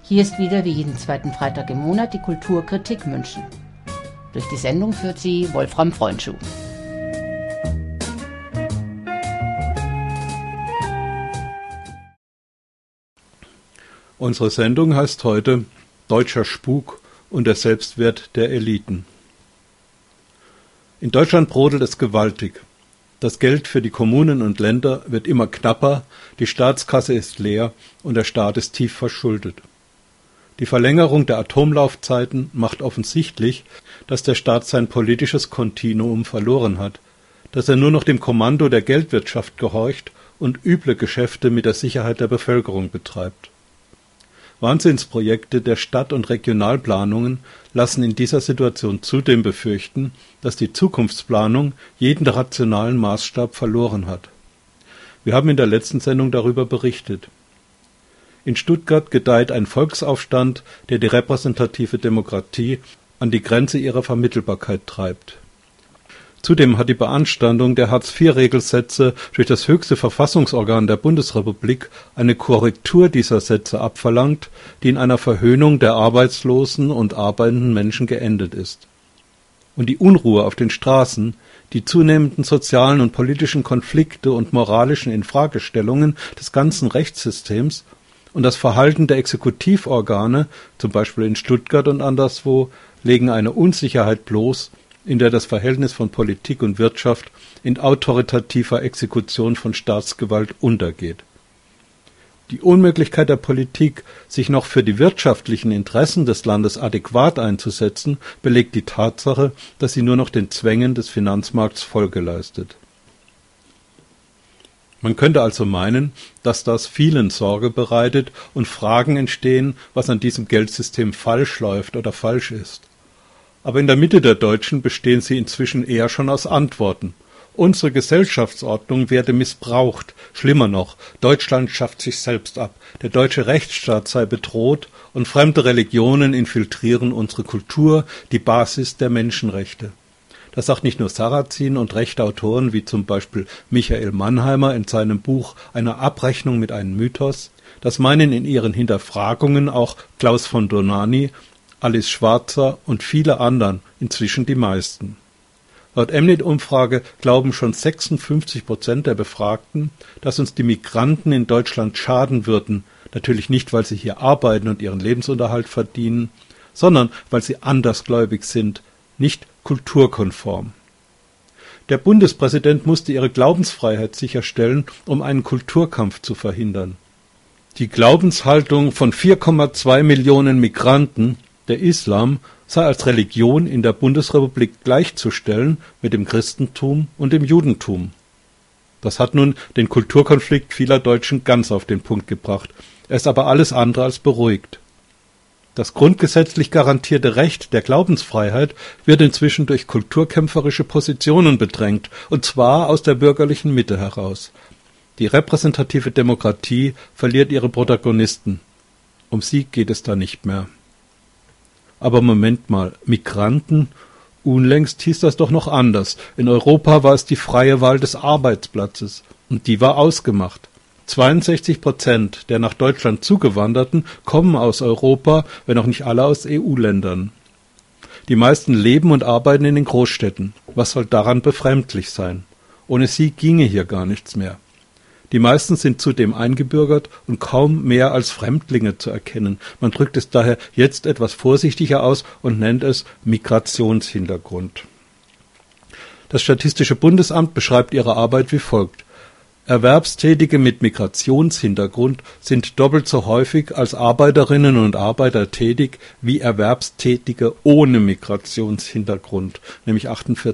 Hier ist wieder wie jeden zweiten Freitag im Monat die Kulturkritik München. Durch die Sendung führt sie Wolfram Freundschuh. Unsere Sendung heißt heute Deutscher Spuk und der Selbstwert der Eliten. In Deutschland brodelt es gewaltig. Das Geld für die Kommunen und Länder wird immer knapper, die Staatskasse ist leer und der Staat ist tief verschuldet. Die Verlängerung der Atomlaufzeiten macht offensichtlich, dass der Staat sein politisches Kontinuum verloren hat, dass er nur noch dem Kommando der Geldwirtschaft gehorcht und üble Geschäfte mit der Sicherheit der Bevölkerung betreibt. Wahnsinnsprojekte der Stadt- und Regionalplanungen lassen in dieser Situation zudem befürchten, dass die Zukunftsplanung jeden rationalen Maßstab verloren hat. Wir haben in der letzten Sendung darüber berichtet. In Stuttgart gedeiht ein Volksaufstand, der die repräsentative Demokratie an die Grenze ihrer Vermittelbarkeit treibt. Zudem hat die Beanstandung der Hartz-IV-Regelsätze durch das höchste Verfassungsorgan der Bundesrepublik eine Korrektur dieser Sätze abverlangt, die in einer Verhöhnung der arbeitslosen und arbeitenden Menschen geendet ist. Und die Unruhe auf den Straßen, die zunehmenden sozialen und politischen Konflikte und moralischen Infragestellungen des ganzen Rechtssystems und das Verhalten der Exekutivorgane, zum Beispiel in Stuttgart und anderswo, legen eine Unsicherheit bloß, in der das Verhältnis von Politik und Wirtschaft in autoritativer Exekution von Staatsgewalt untergeht. Die Unmöglichkeit der Politik, sich noch für die wirtschaftlichen Interessen des Landes adäquat einzusetzen, belegt die Tatsache, dass sie nur noch den Zwängen des Finanzmarkts Folge leistet. Man könnte also meinen, dass das vielen Sorge bereitet und Fragen entstehen, was an diesem Geldsystem falsch läuft oder falsch ist. Aber in der Mitte der Deutschen bestehen sie inzwischen eher schon aus Antworten. Unsere Gesellschaftsordnung werde missbraucht. Schlimmer noch, Deutschland schafft sich selbst ab. Der deutsche Rechtsstaat sei bedroht und fremde Religionen infiltrieren unsere Kultur, die Basis der Menschenrechte. Das sagt nicht nur Sarrazin und rechte Autoren wie zum Beispiel Michael Mannheimer in seinem Buch Eine Abrechnung mit einem Mythos. Das meinen in ihren Hinterfragungen auch Klaus von Dohnanyi, Alice Schwarzer und viele anderen, inzwischen die meisten. Laut Mnet-Umfrage glauben schon 56% der Befragten, dass uns die Migranten in Deutschland schaden würden, natürlich nicht, weil sie hier arbeiten und ihren Lebensunterhalt verdienen, sondern weil sie andersgläubig sind, nicht kulturkonform. Der Bundespräsident musste ihre Glaubensfreiheit sicherstellen, um einen Kulturkampf zu verhindern. Die Glaubenshaltung von 4,2 Millionen Migranten, der Islam, sei als Religion in der Bundesrepublik gleichzustellen mit dem Christentum und dem Judentum. Das hat nun den Kulturkonflikt vieler Deutschen ganz auf den Punkt gebracht. Er ist aber alles andere als beruhigt. Das grundgesetzlich garantierte Recht der Glaubensfreiheit wird inzwischen durch kulturkämpferische Positionen bedrängt, und zwar aus der bürgerlichen Mitte heraus. Die repräsentative Demokratie verliert ihre Protagonisten. Um sie geht es da nicht mehr. Aber Moment mal, Migranten? Unlängst hieß das doch noch anders. In Europa war es die freie Wahl des Arbeitsplatzes, und die war ausgemacht. 62% der nach Deutschland Zugewanderten kommen aus Europa, wenn auch nicht alle aus EU-Ländern. Die meisten leben und arbeiten in den Großstädten. Was soll daran befremdlich sein? Ohne sie ginge hier gar nichts mehr. Die meisten sind zudem eingebürgert und kaum mehr als Fremdlinge zu erkennen. Man drückt es daher jetzt etwas vorsichtiger aus und nennt es Migrationshintergrund. Das Statistische Bundesamt beschreibt ihre Arbeit wie folgt. Erwerbstätige mit Migrationshintergrund sind doppelt so häufig als Arbeiterinnen und Arbeiter tätig wie Erwerbstätige ohne Migrationshintergrund, nämlich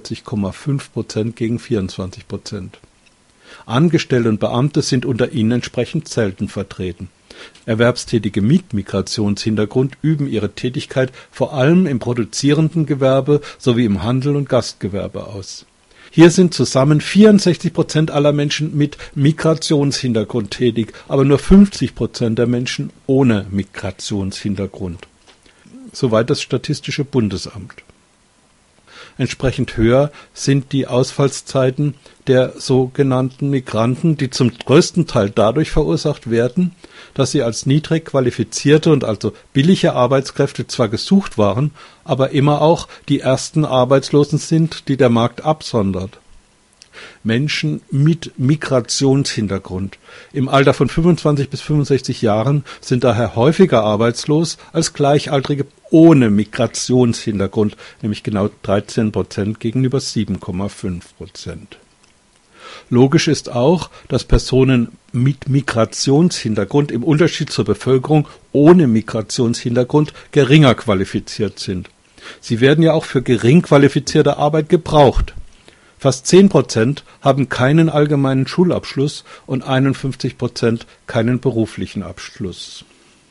48,5% gegen 24%. Angestellte und Beamte sind unter ihnen entsprechend selten vertreten. Erwerbstätige mit Migrationshintergrund üben ihre Tätigkeit vor allem im produzierenden Gewerbe sowie im Handel und Gastgewerbe aus. Hier sind zusammen 64% aller Menschen mit Migrationshintergrund tätig, aber nur 50% der Menschen ohne Migrationshintergrund. Soweit das Statistische Bundesamt. Entsprechend höher sind die Ausfallszeiten der sogenannten Migranten, die zum größten Teil dadurch verursacht werden, dass sie als niedrig qualifizierte und also billige Arbeitskräfte zwar gesucht waren, aber immer auch die ersten Arbeitslosen sind, die der Markt absondert. Menschen mit Migrationshintergrund im Alter von 25 bis 65 Jahren sind daher häufiger arbeitslos als Gleichaltrige ohne Migrationshintergrund, nämlich genau 13% gegenüber 7,5%. Logisch ist auch, dass Personen mit Migrationshintergrund im Unterschied zur Bevölkerung ohne Migrationshintergrund geringer qualifiziert sind. Sie werden ja auch für gering qualifizierte Arbeit gebraucht. Fast 10% haben keinen allgemeinen Schulabschluss und 51% keinen beruflichen Abschluss.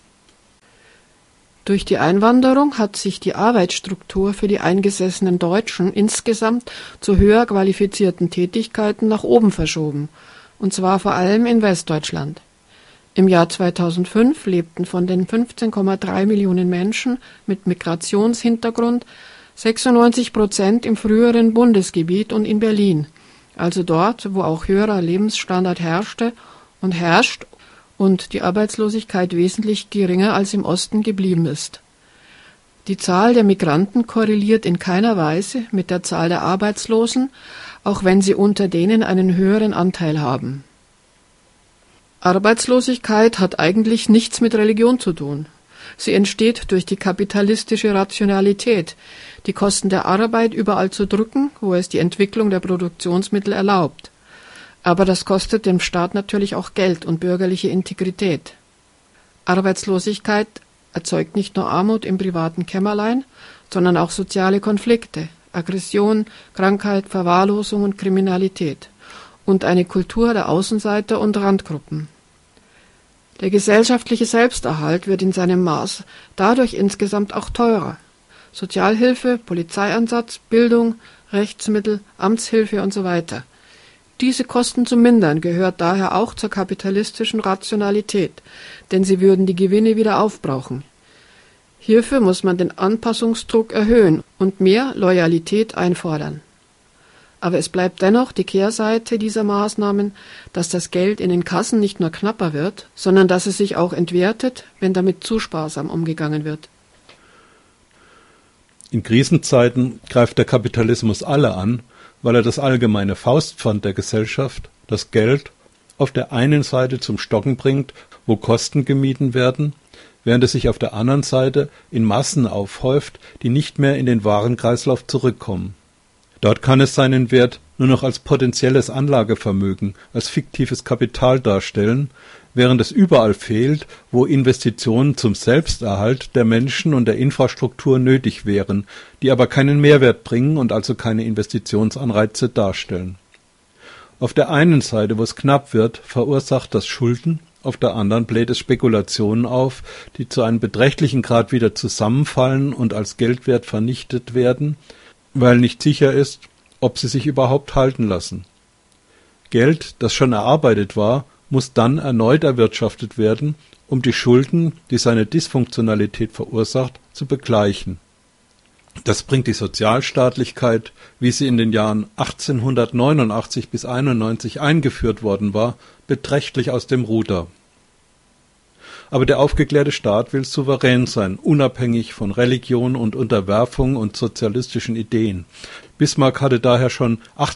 Durch die Einwanderung hat sich die Arbeitsstruktur für die eingesessenen Deutschen insgesamt zu höher qualifizierten Tätigkeiten nach oben verschoben, und zwar vor allem in Westdeutschland. Im Jahr 2005 lebten von den 15,3 Millionen Menschen mit Migrationshintergrund 96% im früheren Bundesgebiet und in Berlin, also dort, wo auch höherer Lebensstandard herrschte und herrscht und die Arbeitslosigkeit wesentlich geringer als im Osten geblieben ist. Die Zahl der Migranten korreliert in keiner Weise mit der Zahl der Arbeitslosen, auch wenn sie unter denen einen höheren Anteil haben. Arbeitslosigkeit hat eigentlich nichts mit Religion zu tun. Sie entsteht durch die kapitalistische Rationalität, die Kosten der Arbeit überall zu drücken, wo es die Entwicklung der Produktionsmittel erlaubt. Aber das kostet dem Staat natürlich auch Geld und bürgerliche Integrität. Arbeitslosigkeit erzeugt nicht nur Armut im privaten Kämmerlein, sondern auch soziale Konflikte, Aggression, Krankheit, Verwahrlosung und Kriminalität und eine Kultur der Außenseiter und Randgruppen. Der gesellschaftliche Selbsterhalt wird in seinem Maß dadurch insgesamt auch teurer. Sozialhilfe, Polizeieinsatz, Bildung, Rechtsmittel, Amtshilfe usw. Diese Kosten zu mindern gehört daher auch zur kapitalistischen Rationalität, denn sie würden die Gewinne wieder aufbrauchen. Hierfür muss man den Anpassungsdruck erhöhen und mehr Loyalität einfordern. Aber es bleibt dennoch die Kehrseite dieser Maßnahmen, dass das Geld in den Kassen nicht nur knapper wird, sondern dass es sich auch entwertet, wenn damit zu sparsam umgegangen wird. In Krisenzeiten greift der Kapitalismus alle an, weil er das allgemeine Faustpfand der Gesellschaft, das Geld, auf der einen Seite zum Stocken bringt, wo Kosten gemieden werden, während es sich auf der anderen Seite in Massen aufhäuft, die nicht mehr in den Warenkreislauf zurückkommen. Dort kann es seinen Wert nur noch als potenzielles Anlagevermögen, als fiktives Kapital darstellen, während es überall fehlt, wo Investitionen zum Selbsterhalt der Menschen und der Infrastruktur nötig wären, die aber keinen Mehrwert bringen und also keine Investitionsanreize darstellen. Auf der einen Seite, wo es knapp wird, verursacht das Schulden, auf der anderen bläht es Spekulationen auf, die zu einem beträchtlichen Grad wieder zusammenfallen und als Geldwert vernichtet werden, weil nicht sicher ist, ob sie sich überhaupt halten lassen. Geld, das schon erarbeitet war, muss dann erneut erwirtschaftet werden, um die Schulden, die seine Dysfunktionalität verursacht, zu begleichen. Das bringt die Sozialstaatlichkeit, wie sie in den Jahren 1889 bis 1891 eingeführt worden war, beträchtlich aus dem Ruder. Aber der aufgeklärte Staat will souverän sein, unabhängig von Religion und Unterwerfung und sozialistischen Ideen. Bismarck hatte daher schon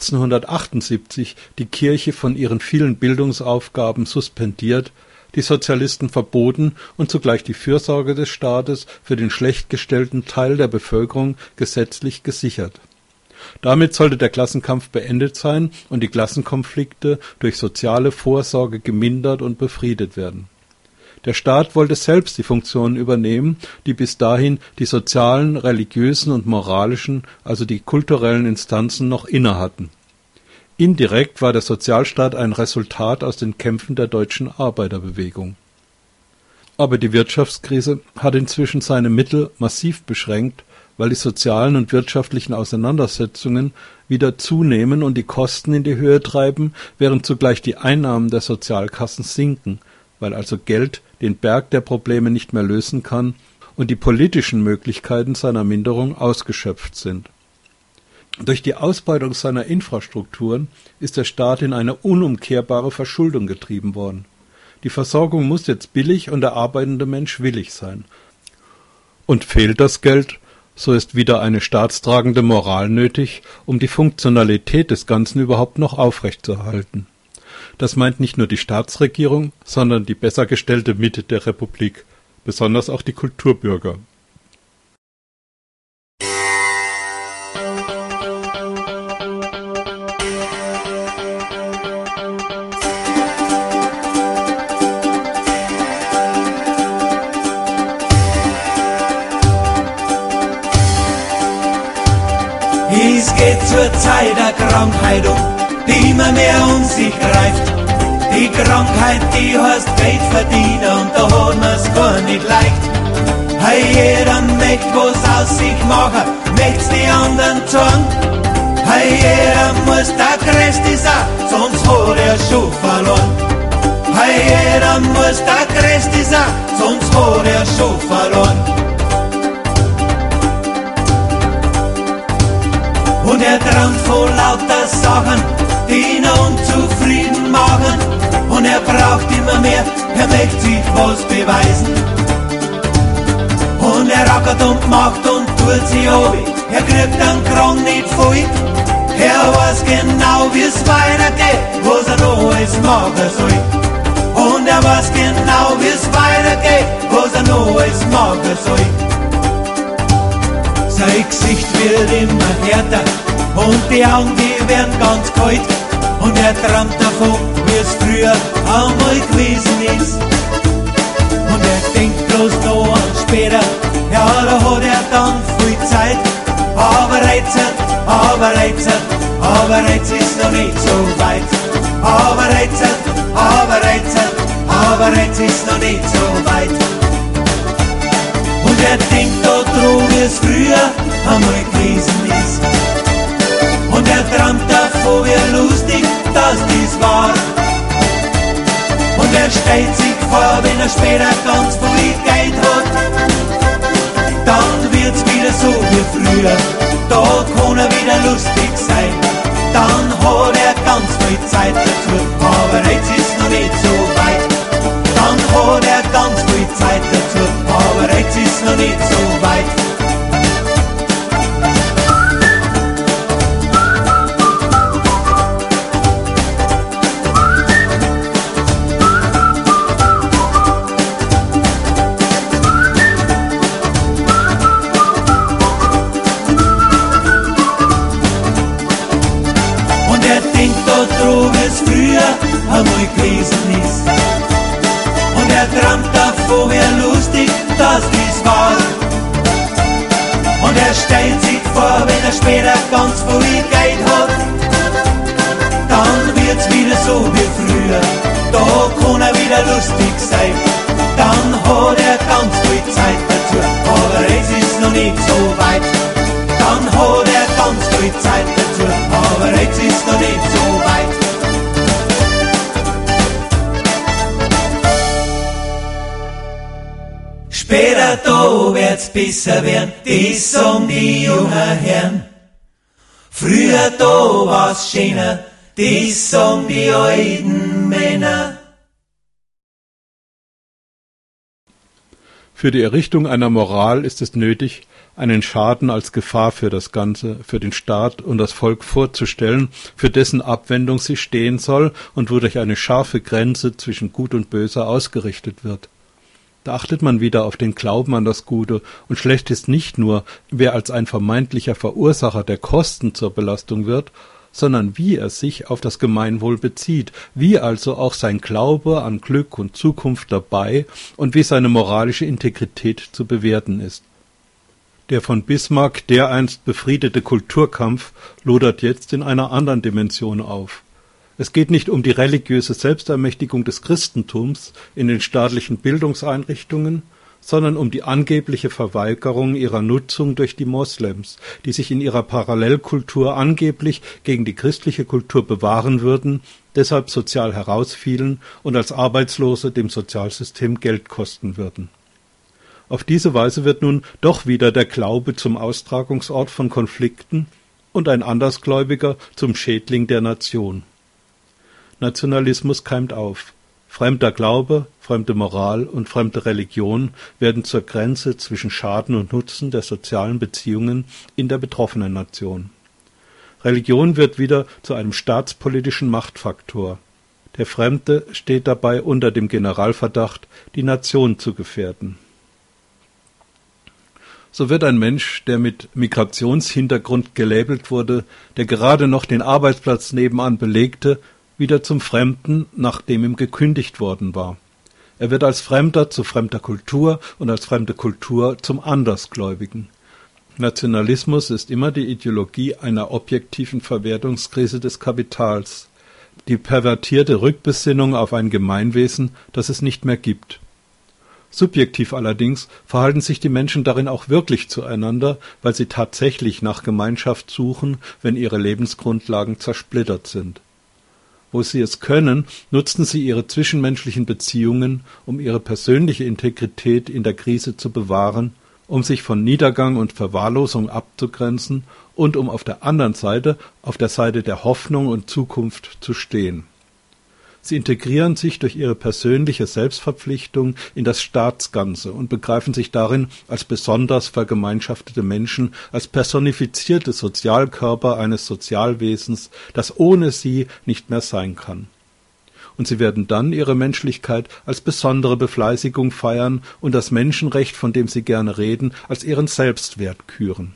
1878 die Kirche von ihren vielen Bildungsaufgaben suspendiert, die Sozialisten verboten und zugleich die Fürsorge des Staates für den schlecht gestellten Teil der Bevölkerung gesetzlich gesichert. Damit sollte der Klassenkampf beendet sein und die Klassenkonflikte durch soziale Vorsorge gemindert und befriedet werden. Der Staat wollte selbst die Funktionen übernehmen, die bis dahin die sozialen, religiösen und moralischen, also die kulturellen Instanzen noch innehatten. Indirekt war der Sozialstaat ein Resultat aus den Kämpfen der deutschen Arbeiterbewegung. Aber die Wirtschaftskrise hat inzwischen seine Mittel massiv beschränkt, weil die sozialen und wirtschaftlichen Auseinandersetzungen wieder zunehmen und die Kosten in die Höhe treiben, während zugleich die Einnahmen der Sozialkassen sinken, weil also Geld den Berg der Probleme nicht mehr lösen kann und die politischen Möglichkeiten seiner Minderung ausgeschöpft sind. Durch die Ausbeutung seiner Infrastrukturen ist der Staat in eine unumkehrbare Verschuldung getrieben worden. Die Versorgung muss jetzt billig und der arbeitende Mensch willig sein. Und fehlt das Geld, so ist wieder eine staatstragende Moral nötig, um die Funktionalität des Ganzen überhaupt noch aufrechtzuerhalten. Das meint nicht nur die Staatsregierung, sondern die besser gestellte Mitte der Republik, besonders auch die Kulturbürger. Es geht zur Zeit der Krankheit die immer mehr um sich greift. Die Krankheit, die heißt Geld verdienen und da hat man's gar nicht leicht. Hey, jeder möchte was aus sich machen, möcht's die anderen zeigen. Hey, jeder muss der Größte sein, sonst hat er schon verloren. Hey, jeder muss der Größte sein, sonst hat er schon verloren. Und er träumt von lauter Sachen, die ihn unzufrieden machen. Und er braucht immer mehr, er möchte sich was beweisen. Und er rackert und macht und tut sich ab, er kriegt den Krang nicht voll. Er weiß genau, wie's weitergeht, was er noch alles machen soll. Und er weiß genau, wie's weitergeht, was er noch alles machen soll. Sein Gesicht wird immer härter und die Augen, die werden ganz kalt. Und er träumt davon, wie es früher einmal gewesen ist. Und er denkt bloß noch an später, ja, da hat er dann viel Zeit. Aber jetzt ist noch nicht so weit. Aber jetzt ist noch nicht so weit. Und er denkt da dran, wie es früher einmal gewesen ist. Und er träumt davon, wie lustig das dies war. Und er stellt sich vor, wenn er später ganz viel Geld hat, dann wird's wieder so wie früher, da kann er wieder lustig sein. Dann hat er ganz viel Zeit dazu, aber jetzt ist noch nicht so weit. Dann hat er ganz viel Zeit dazu, aber jetzt ist noch nicht so weit. Einmal gewesen ist. Und er träumt davon, wie lustig das dies war. Und er stellt sich vor, wenn er später ganz viel Geld hat, dann wird's wieder so wie früher, da kann er wieder lustig sein. Dann hat er ganz viel Zeit dazu, aber es ist noch nicht so weit. Dann hat er ganz viel Zeit dazu, aber jetzt ist noch nicht so weit. Später da wird's besser werden, das sagen die jungen Herren. Früher da war's schöner, das sagen die alten Männer. Für die Errichtung einer Moral ist es nötig, einen Schaden als Gefahr für das Ganze, für den Staat und das Volk vorzustellen, für dessen Abwendung sie stehen soll und wodurch eine scharfe Grenze zwischen Gut und Böse ausgerichtet wird. Da achtet man wieder auf den Glauben an das Gute, und schlecht ist nicht nur, wer als ein vermeintlicher Verursacher der Kosten zur Belastung wird, sondern wie er sich auf das Gemeinwohl bezieht, wie also auch sein Glaube an Glück und Zukunft dabei und wie seine moralische Integrität zu bewerten ist. Der von Bismarck dereinst befriedete Kulturkampf lodert jetzt in einer anderen Dimension auf. Es geht nicht um die religiöse Selbstermächtigung des Christentums in den staatlichen Bildungseinrichtungen, sondern um die angebliche Verweigerung ihrer Nutzung durch die Moslems, die sich in ihrer Parallelkultur angeblich gegen die christliche Kultur bewahren würden, deshalb sozial herausfielen und als Arbeitslose dem Sozialsystem Geld kosten würden. Auf diese Weise wird nun doch wieder der Glaube zum Austragungsort von Konflikten, und ein Andersgläubiger zum Schädling der Nation. Nationalismus keimt auf. Fremder Glaube, fremde Moral und fremde Religion werden zur Grenze zwischen Schaden und Nutzen der sozialen Beziehungen in der betroffenen Nation. Religion wird wieder zu einem staatspolitischen Machtfaktor. Der Fremde steht dabei unter dem Generalverdacht, die Nation zu gefährden. So wird ein Mensch, der mit Migrationshintergrund gelabelt wurde, der gerade noch den Arbeitsplatz nebenan belegte, wieder zum Fremden, nachdem ihm gekündigt worden war. Er wird als Fremder zu fremder Kultur und als fremde Kultur zum Andersgläubigen. Nationalismus ist immer die Ideologie einer objektiven Verwertungskrise des Kapitals, die pervertierte Rückbesinnung auf ein Gemeinwesen, das es nicht mehr gibt. Subjektiv allerdings verhalten sich die Menschen darin auch wirklich zueinander, weil sie tatsächlich nach Gemeinschaft suchen, wenn ihre Lebensgrundlagen zersplittert sind. Wo sie es können, nutzen sie ihre zwischenmenschlichen Beziehungen, um ihre persönliche Integrität in der Krise zu bewahren, um sich von Niedergang und Verwahrlosung abzugrenzen und um auf der anderen Seite, auf der Seite der Hoffnung und Zukunft zu stehen. Sie integrieren sich durch ihre persönliche Selbstverpflichtung in das Staatsganze und begreifen sich darin als besonders vergemeinschaftete Menschen, als personifizierte Sozialkörper eines Sozialwesens, das ohne sie nicht mehr sein kann. Und sie werden dann ihre Menschlichkeit als besondere Befleißigung feiern und das Menschenrecht, von dem sie gerne reden, als ihren Selbstwert küren.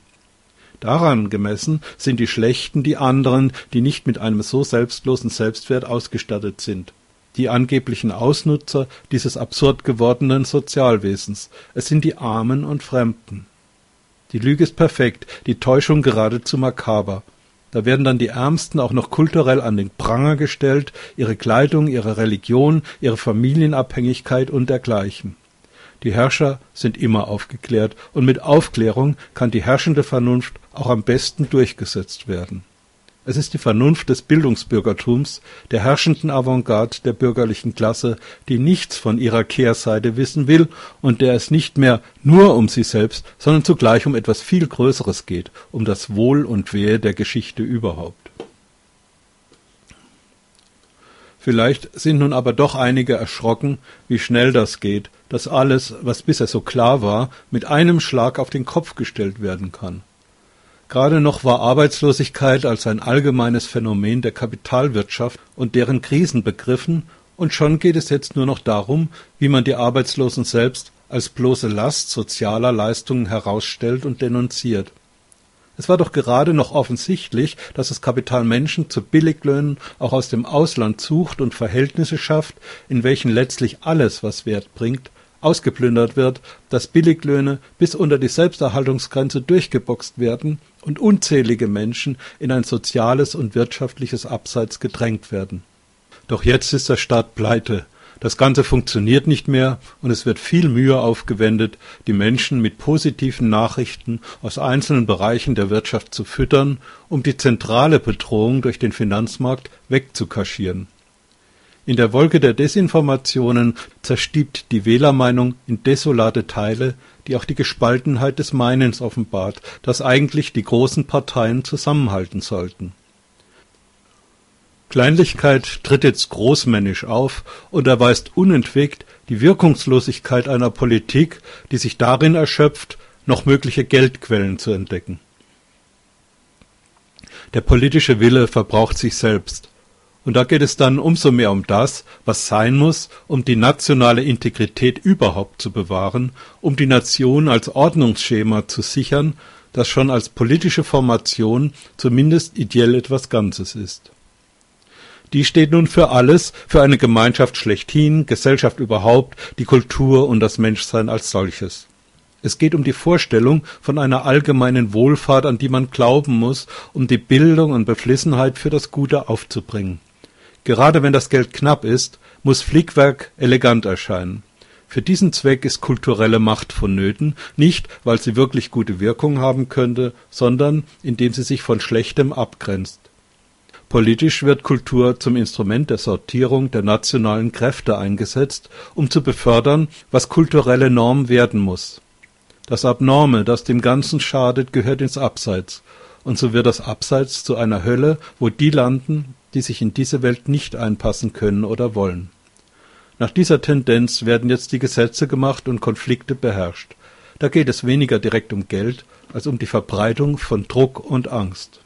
Daran gemessen sind die Schlechten die anderen, die nicht mit einem so selbstlosen Selbstwert ausgestattet sind. Die angeblichen Ausnutzer dieses absurd gewordenen Sozialwesens. Es sind die Armen und Fremden. Die Lüge ist perfekt, die Täuschung geradezu makaber. Da werden dann die Ärmsten auch noch kulturell an den Pranger gestellt, ihre Kleidung, ihre Religion, ihre Familienabhängigkeit und dergleichen. Die Herrscher sind immer aufgeklärt, und mit Aufklärung kann die herrschende Vernunft auch am besten durchgesetzt werden. Es ist die Vernunft des Bildungsbürgertums, der herrschenden Avantgarde der bürgerlichen Klasse, die nichts von ihrer Kehrseite wissen will und der es nicht mehr nur um sie selbst, sondern zugleich um etwas viel Größeres geht, um das Wohl und Wehe der Geschichte überhaupt. Vielleicht sind nun aber doch einige erschrocken, wie schnell das geht, dass alles, was bisher so klar war, mit einem Schlag auf den Kopf gestellt werden kann. Gerade noch war Arbeitslosigkeit als ein allgemeines Phänomen der Kapitalwirtschaft und deren Krisen begriffen, und schon geht es jetzt nur noch darum, wie man die Arbeitslosen selbst als bloße Last sozialer Leistungen herausstellt und denunziert. Es war doch gerade noch offensichtlich, dass das Kapital Menschen zu Billiglöhnen auch aus dem Ausland sucht und Verhältnisse schafft, in welchen letztlich alles, was Wert bringt, ausgeplündert wird, dass Billiglöhne bis unter die Selbsterhaltungsgrenze durchgeboxt werden und unzählige Menschen in ein soziales und wirtschaftliches Abseits gedrängt werden. Doch jetzt ist der Staat pleite. Das Ganze funktioniert nicht mehr und es wird viel Mühe aufgewendet, die Menschen mit positiven Nachrichten aus einzelnen Bereichen der Wirtschaft zu füttern, um die zentrale Bedrohung durch den Finanzmarkt wegzukaschieren. In der Wolke der Desinformationen zerstiebt die Wählermeinung in desolate Teile, die auch die Gespaltenheit des Meinens offenbart, das eigentlich die großen Parteien zusammenhalten sollten. Kleinlichkeit tritt jetzt großmännisch auf und erweist unentwegt die Wirkungslosigkeit einer Politik, die sich darin erschöpft, noch mögliche Geldquellen zu entdecken. Der politische Wille verbraucht sich selbst. Und da geht es dann umso mehr um das, was sein muss, um die nationale Integrität überhaupt zu bewahren, um die Nation als Ordnungsschema zu sichern, das schon als politische Formation zumindest ideell etwas Ganzes ist. Die steht nun für alles, für eine Gemeinschaft schlechthin, Gesellschaft überhaupt, die Kultur und das Menschsein als solches. Es geht um die Vorstellung von einer allgemeinen Wohlfahrt, an die man glauben muss, um die Bildung und Beflissenheit für das Gute aufzubringen. Gerade wenn das Geld knapp ist, muss Flickwerk elegant erscheinen. Für diesen Zweck ist kulturelle Macht vonnöten, nicht, weil sie wirklich gute Wirkung haben könnte, sondern indem sie sich von Schlechtem abgrenzt. Politisch wird Kultur zum Instrument der Sortierung der nationalen Kräfte eingesetzt, um zu befördern, was kulturelle Norm werden muss. Das Abnorme, das dem Ganzen schadet, gehört ins Abseits. und so wird das Abseits zu einer Hölle, wo die landen, die sich in diese Welt nicht einpassen können oder wollen. Nach dieser Tendenz werden jetzt die Gesetze gemacht und Konflikte beherrscht. Da geht es weniger direkt um Geld, als um die Verbreitung von Druck und Angst.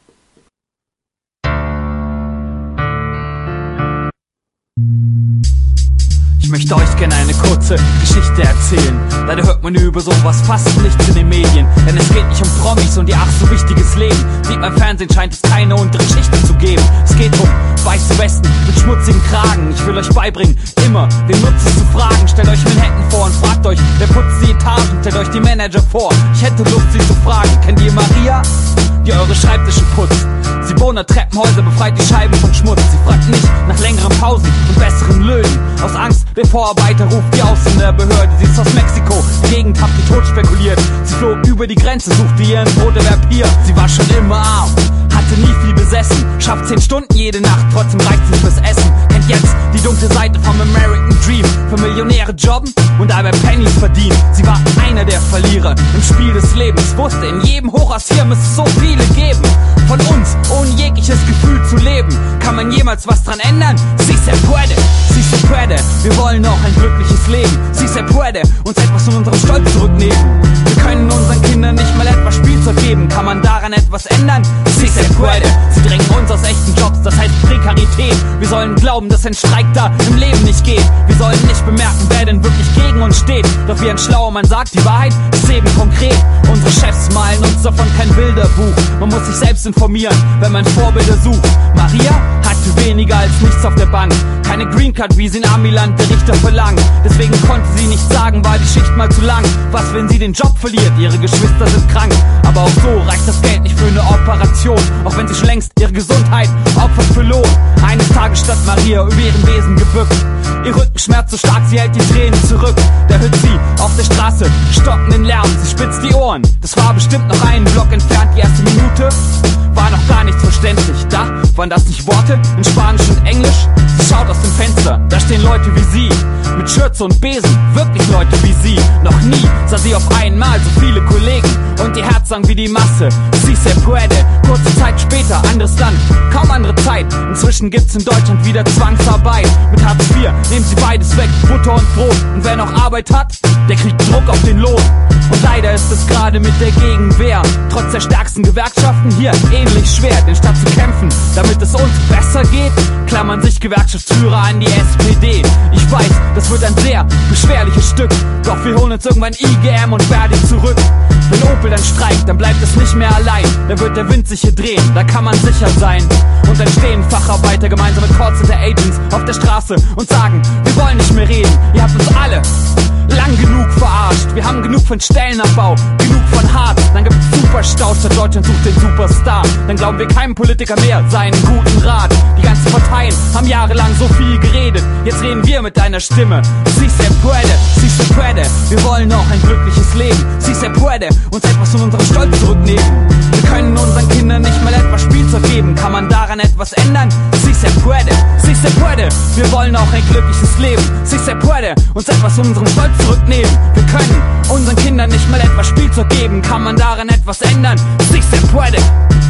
Ich möchte euch gerne eine kurze Geschichte erzählen. Leider hört man über sowas fast nichts in den Medien. Denn es geht nicht um Promis und ihr ach so wichtiges Leben. Sieht beim Fernsehen, scheint es keine unteren Schichten zu geben. Es geht um weiße Westen mit schmutzigen Kragen. Ich will euch beibringen, immer den Nutzen zu fragen. Stellt euch Manhattan vor und fragt euch, wer putzt die Etagen? Stellt euch die Manager vor. Ich hätte Lust, sie zu fragen. Kennt ihr Maria, die eure Schreibtische putzt? Sie bohrt Treppenhäuser, befreit die Scheiben von Schmutz. Sie fragt nicht nach längeren Pausen und besseren Löhnen. Aus Angst, der Vorarbeiter ruft die aus in der Behörde. Sie ist aus Mexiko, die Gegend habt die tot spekuliert. Sie flog über die Grenze, suchte ihren Broterwerb hier. Sie war schon immer arm, hatte nie viel besessen. Schafft 10 Stunden jede Nacht, trotzdem reicht sie fürs Essen. Kennt jetzt die dunkle Seite vom American Dream. Für Millionäre jobben und dabei Pennies verdienen. Sie war einer der Verlierer im Spiel des Lebens. Wusste, in jedem Hochhaus hier müsste es so viele geben. Von uns, ohne jegliches Gefühl zu leben. Kann man jemals was dran ändern? Si se puede, si se puede. Wir wollen auch ein glückliches Leben. Si se puede, uns etwas von unserem Stolz zurücknehmen. Wir können unseren Kindern nicht mal etwas Spielzeug geben. Kann man daran etwas ändern? Si se puede. Sie drängen uns aus echten Jobs, das heißt Prekarität. Wir sollen glauben, dass ein Streik da im Leben nicht geht. Wir sollen nicht bemerken, wer denn wirklich gegen uns steht. Doch wie ein schlauer Mann sagt, die Wahrheit ist eben konkret. Unsere Chefs malen uns davon kein Bilderbuch. Man muss sich selbst informieren, wenn man Vorbilder sucht. Maria hatte weniger als nichts auf der Bank. Keine Green Card, wie sie in Amiland der Richter verlangt. Deswegen konnte sie nicht sagen, war die Schicht mal zu lang. Was, wenn sie den Job verliert? Ihre Geschwister sind krank. Aber auch so reicht das Geld nicht für eine Operation. Auch wenn sie schon längst ihre Gesundheit opfert für Lohn. Eines Tages stand Maria über ihren Besen gebückt. Ihr Rücken schmerzt so stark, sie hält die Tränen zurück. Da hört sie auf der Straße stockenden Lärm. Sie spitzt die Ohren, das war bestimmt noch einen Block entfernt. Die erste Minute war noch gar nichts verständlich. Da waren das nicht Worte in Spanisch und Englisch. Sie schaut aus dem Fenster, da stehen Leute wie sie. Mit Schürze und Besen, wirklich Leute wie sie. Noch nie sah sie auf einmal so viele Kollegen. Und ihr Herz sang wie die Masse, si se puede. Kurze Zeit später, anderes Land, kaum andere Zeit. Inzwischen gibt's in Deutschland wieder Zwangsarbeit. Mit Hartz IV nehmen sie beides weg, Butter und Brot. Und wer noch Arbeit hat, der kriegt Druck auf den Lohn. Und leider ist es gerade mit der Gegenwehr trotz der stärksten Gewerkschaften hier ähnlich schwer. Denn statt zu kämpfen, damit es uns besser geht, klammern sich Gewerkschaftsführer an die SPD. Ich weiß, das wird ein sehr beschwerliches Stück, doch wir holen uns irgendwann IGM und Verdi zurück. Wenn Opel dann streikt, dann bleibt es nicht mehr allein. Da wird der Wind sich hier drehen, da kann man sicher sein. Und dann stehen Facharbeiter gemeinsam mit Callcenter-Agents auf der Straße und sagen, wir wollen nicht mehr reden. Ihr habt uns alle lang genug verarscht. Wir haben genug von Stellenabbau, genug von Hartz. Dann gibt's Superstau, statt Deutschland sucht den Superstar. Dann glauben wir keinem Politiker mehr seinen guten Rat. Die ganzen Parteien haben jahrelang so viel geredet. Jetzt reden wir mit deiner Stimme. Si se puede, si se puede. Wir wollen auch ein glückliches Leben. Si se puede, uns etwas von unserem Stolz zurücknehmen. Wir können unseren Kindern nicht mal etwas Spielzeug geben. Kann man daran etwas ändern? Si se puede, si se puede. Wir wollen auch ein glückliches Leben. Si se puede, uns etwas von unserem Stolz zurücknehmen. Wir können unseren Kindern nicht mal etwas Spielzeug geben. Kann man daran etwas ändern? Si se puede.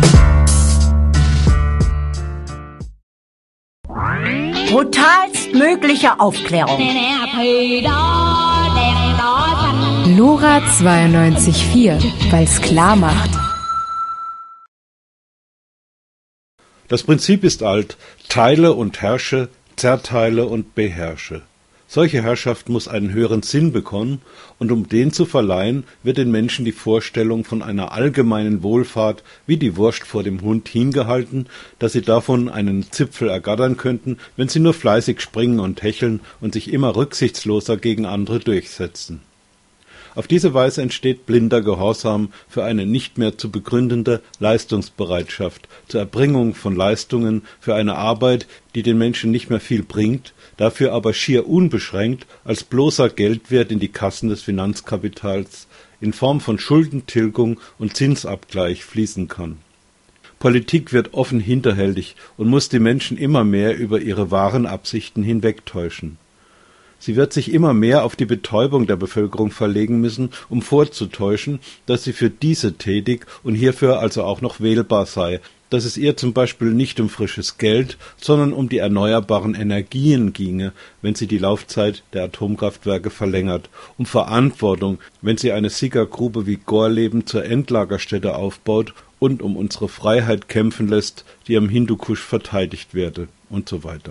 Brutalst mögliche Aufklärung. Lora 92.4, weil's klar macht. Das Prinzip ist alt: Teile und herrsche, zerteile und beherrsche. Solche Herrschaft muss einen höheren Sinn bekommen, und um den zu verleihen, wird den Menschen die Vorstellung von einer allgemeinen Wohlfahrt wie die Wurst vor dem Hund hingehalten, dass sie davon einen Zipfel ergattern könnten, wenn sie nur fleißig springen und hecheln und sich immer rücksichtsloser gegen andere durchsetzen. Auf diese Weise entsteht blinder Gehorsam für eine nicht mehr zu begründende Leistungsbereitschaft zur Erbringung von Leistungen für eine Arbeit, die den Menschen nicht mehr viel bringt, dafür aber schier unbeschränkt als bloßer Geldwert in die Kassen des Finanzkapitals in Form von Schuldentilgung und Zinsabgleich fließen kann. Politik wird offen hinterhältig und muss die Menschen immer mehr über ihre wahren Absichten hinwegtäuschen. Sie wird sich immer mehr auf die Betäubung der Bevölkerung verlegen müssen, um vorzutäuschen, dass sie für diese tätig und hierfür also auch noch wählbar sei, dass es ihr zum Beispiel nicht um frisches Geld, sondern um die erneuerbaren Energien ginge, wenn sie die Laufzeit der Atomkraftwerke verlängert, um Verantwortung, wenn sie eine Sickergrube wie Gorleben zur Endlagerstätte aufbaut und um unsere Freiheit kämpfen lässt, die am Hindukusch verteidigt werde und so weiter.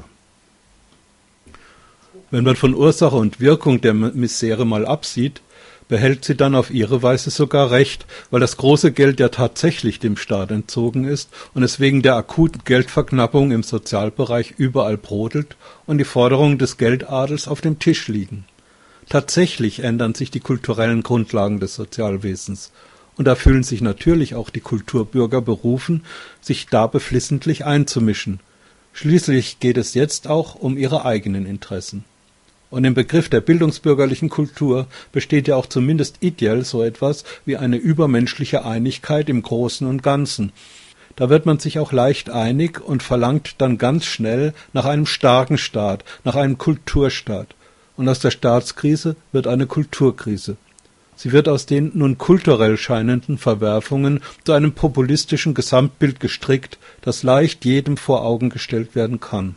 Wenn man von Ursache und Wirkung der Misere mal absieht, behält sie dann auf ihre Weise sogar recht, weil das große Geld ja tatsächlich dem Staat entzogen ist und es wegen der akuten Geldverknappung im Sozialbereich überall brodelt und die Forderungen des Geldadels auf dem Tisch liegen. Tatsächlich ändern sich die kulturellen Grundlagen des Sozialwesens, und da fühlen sich natürlich auch die Kulturbürger berufen, sich da beflissentlich einzumischen. Schließlich geht es jetzt auch um ihre eigenen Interessen. Und im Begriff der bildungsbürgerlichen Kultur besteht ja auch zumindest ideell so etwas wie eine übermenschliche Einigkeit im Großen und Ganzen. Da wird man sich auch leicht einig und verlangt dann ganz schnell nach einem starken Staat, nach einem Kulturstaat. Und aus der Staatskrise wird eine Kulturkrise. Sie wird aus den nun kulturell scheinenden Verwerfungen zu einem populistischen Gesamtbild gestrickt, das leicht jedem vor Augen gestellt werden kann.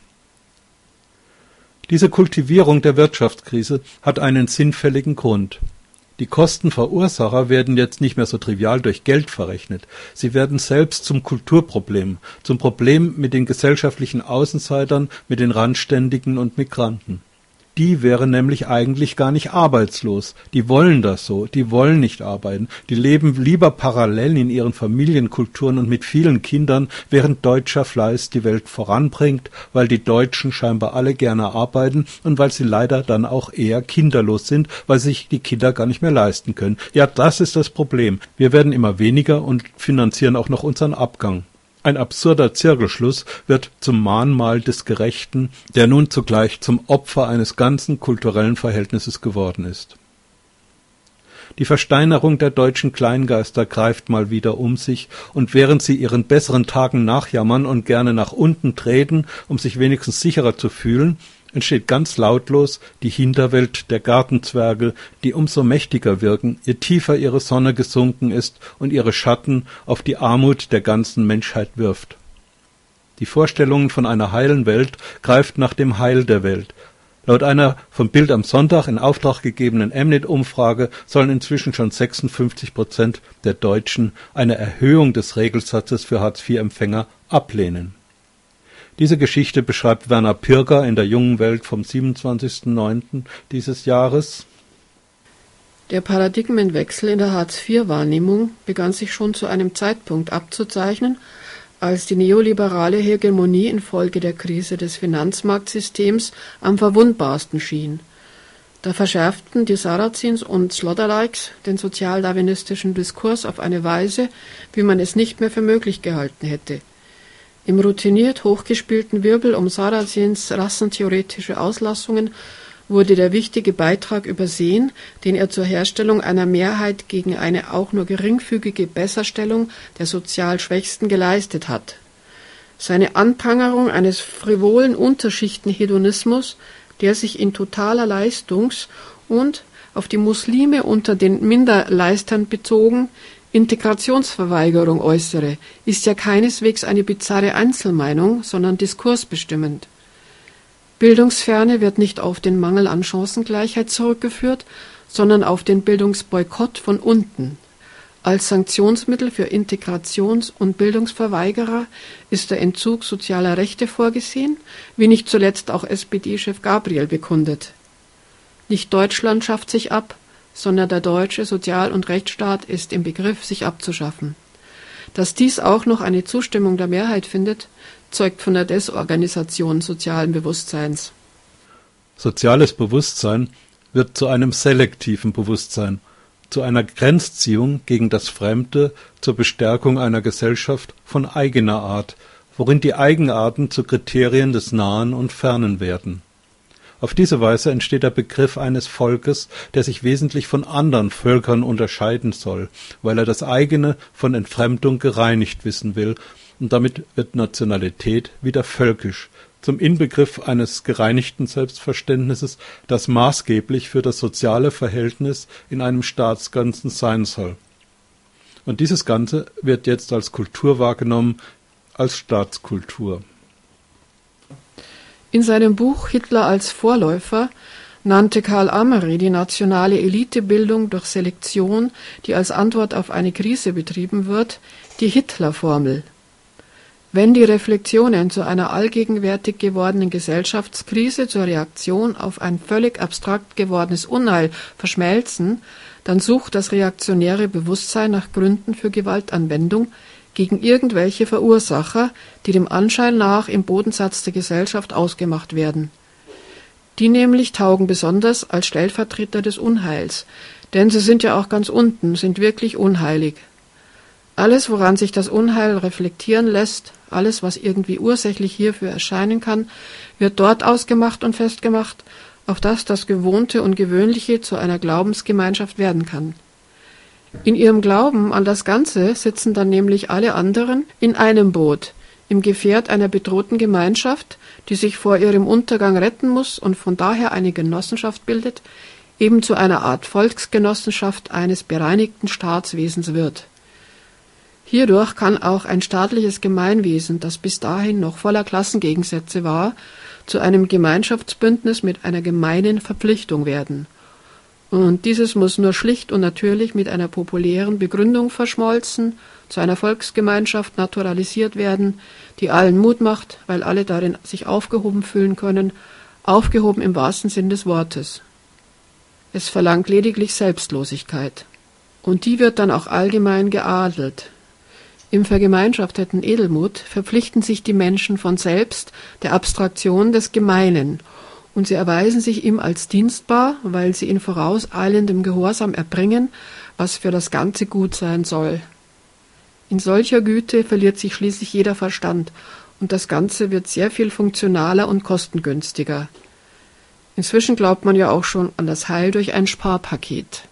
Diese Kultivierung der Wirtschaftskrise hat einen sinnfälligen Grund. Die Kostenverursacher werden jetzt nicht mehr so trivial durch Geld verrechnet. Sie werden selbst zum Kulturproblem, zum Problem mit den gesellschaftlichen Außenseitern, mit den Randständigen und Migranten. Die wären nämlich eigentlich gar nicht arbeitslos. Die wollen das so, die wollen nicht arbeiten. Die leben lieber parallel in ihren Familienkulturen und mit vielen Kindern, während deutscher Fleiß die Welt voranbringt, weil die Deutschen scheinbar alle gerne arbeiten und weil sie leider dann auch eher kinderlos sind, weil sich die Kinder gar nicht mehr leisten können. Ja, das ist das Problem. Wir werden immer weniger und finanzieren auch noch unseren Abgang. Ein absurder Zirkelschluss wird zum Mahnmal des Gerechten, der nun zugleich zum Opfer eines ganzen kulturellen Verhältnisses geworden ist. Die Versteinerung der deutschen Kleingeister greift mal wieder um sich, und während sie ihren besseren Tagen nachjammern und gerne nach unten treten, um sich wenigstens sicherer zu fühlen, entsteht ganz lautlos die Hinterwelt der Gartenzwerge, die umso mächtiger wirken, je tiefer ihre Sonne gesunken ist und ihre Schatten auf die Armut der ganzen Menschheit wirft. Die Vorstellung von einer heilen Welt greift nach dem Heil der Welt. Laut einer vom Bild am Sonntag in Auftrag gegebenen Mnet-Umfrage sollen inzwischen schon 56% der Deutschen eine Erhöhung des Regelsatzes für Hartz-IV-Empfänger ablehnen. Diese Geschichte beschreibt Werner Pirger in der Jungen Welt vom 27.09. dieses Jahres. Der Paradigmenwechsel in der Hartz-IV-Wahrnehmung begann sich schon zu einem Zeitpunkt abzuzeichnen, als die neoliberale Hegemonie infolge der Krise des Finanzmarktsystems am verwundbarsten schien. Da verschärften die Sarrazins und Sloterdijks den sozialdarwinistischen Diskurs auf eine Weise, wie man es nicht mehr für möglich gehalten hätte. Im routiniert hochgespielten Wirbel um Sarrazins rassentheoretische Auslassungen wurde der wichtige Beitrag übersehen, den er zur Herstellung einer Mehrheit gegen eine auch nur geringfügige Besserstellung der sozial Schwächsten geleistet hat. Seine Anprangerung eines frivolen Unterschichtenhedonismus, der sich in totaler Leistungs- und auf die Muslime unter den Minderleistern bezogen Integrationsverweigerung äußere, ist ja keineswegs eine bizarre Einzelmeinung, sondern diskursbestimmend. Bildungsferne wird nicht auf den Mangel an Chancengleichheit zurückgeführt, sondern auf den Bildungsboykott von unten. Als Sanktionsmittel für Integrations- und Bildungsverweigerer ist der Entzug sozialer Rechte vorgesehen, wie nicht zuletzt auch SPD-Chef Gabriel bekundet. Nicht Deutschland schafft sich ab, sondern der deutsche Sozial- und Rechtsstaat ist im Begriff, sich abzuschaffen. Dass dies auch noch eine Zustimmung der Mehrheit findet, zeugt von der Desorganisation sozialen Bewusstseins. Soziales Bewusstsein wird zu einem selektiven Bewusstsein, zu einer Grenzziehung gegen das Fremde, zur Bestärkung einer Gesellschaft von eigener Art, worin die Eigenarten zu Kriterien des Nahen und Fernen werden. Auf diese Weise entsteht der Begriff eines Volkes, der sich wesentlich von anderen Völkern unterscheiden soll, weil er das eigene von Entfremdung gereinigt wissen will, und damit wird Nationalität wieder völkisch, zum Inbegriff eines gereinigten Selbstverständnisses, das maßgeblich für das soziale Verhältnis in einem Staatsganzen sein soll. Und dieses Ganze wird jetzt als Kultur wahrgenommen, als Staatskultur. In seinem Buch Hitler als Vorläufer nannte Karl Ameri die nationale Elitebildung durch Selektion, die als Antwort auf eine Krise betrieben wird, die Hitler-Formel. Wenn die Reflexionen zu einer allgegenwärtig gewordenen Gesellschaftskrise zur Reaktion auf ein völlig abstrakt gewordenes Unheil verschmelzen, dann sucht das reaktionäre Bewusstsein nach Gründen für Gewaltanwendung gegen irgendwelche Verursacher, die dem Anschein nach im Bodensatz der Gesellschaft ausgemacht werden. Die nämlich taugen besonders als Stellvertreter des Unheils, denn sie sind ja auch ganz unten, sind wirklich unheilig. Alles, woran sich das Unheil reflektieren lässt, alles, was irgendwie ursächlich hierfür erscheinen kann, wird dort ausgemacht und festgemacht, auf dass das Gewohnte und Gewöhnliche zu einer Glaubensgemeinschaft werden kann. In ihrem Glauben an das Ganze sitzen dann nämlich alle anderen in einem Boot, im Gefährt einer bedrohten Gemeinschaft, die sich vor ihrem Untergang retten muss und von daher eine Genossenschaft bildet, eben zu einer Art Volksgenossenschaft eines bereinigten Staatswesens wird. Hierdurch kann auch ein staatliches Gemeinwesen, das bis dahin noch voller Klassengegensätze war, zu einem Gemeinschaftsbündnis mit einer gemeinen Verpflichtung werden. Und dieses muss nur schlicht und natürlich mit einer populären Begründung verschmolzen, zu einer Volksgemeinschaft naturalisiert werden, die allen Mut macht, weil alle darin sich aufgehoben fühlen können, aufgehoben im wahrsten Sinn des Wortes. Es verlangt lediglich Selbstlosigkeit. Und die wird dann auch allgemein geadelt. Im vergemeinschafteten Edelmut verpflichten sich die Menschen von selbst der Abstraktion des Gemeinen, und sie erweisen sich ihm als dienstbar, weil sie in vorauseilendem Gehorsam erbringen, was für das Ganze gut sein soll. In solcher Güte verliert sich schließlich jeder Verstand, und das Ganze wird sehr viel funktionaler und kostengünstiger. Inzwischen glaubt man ja auch schon an das Heil durch ein Sparpaket.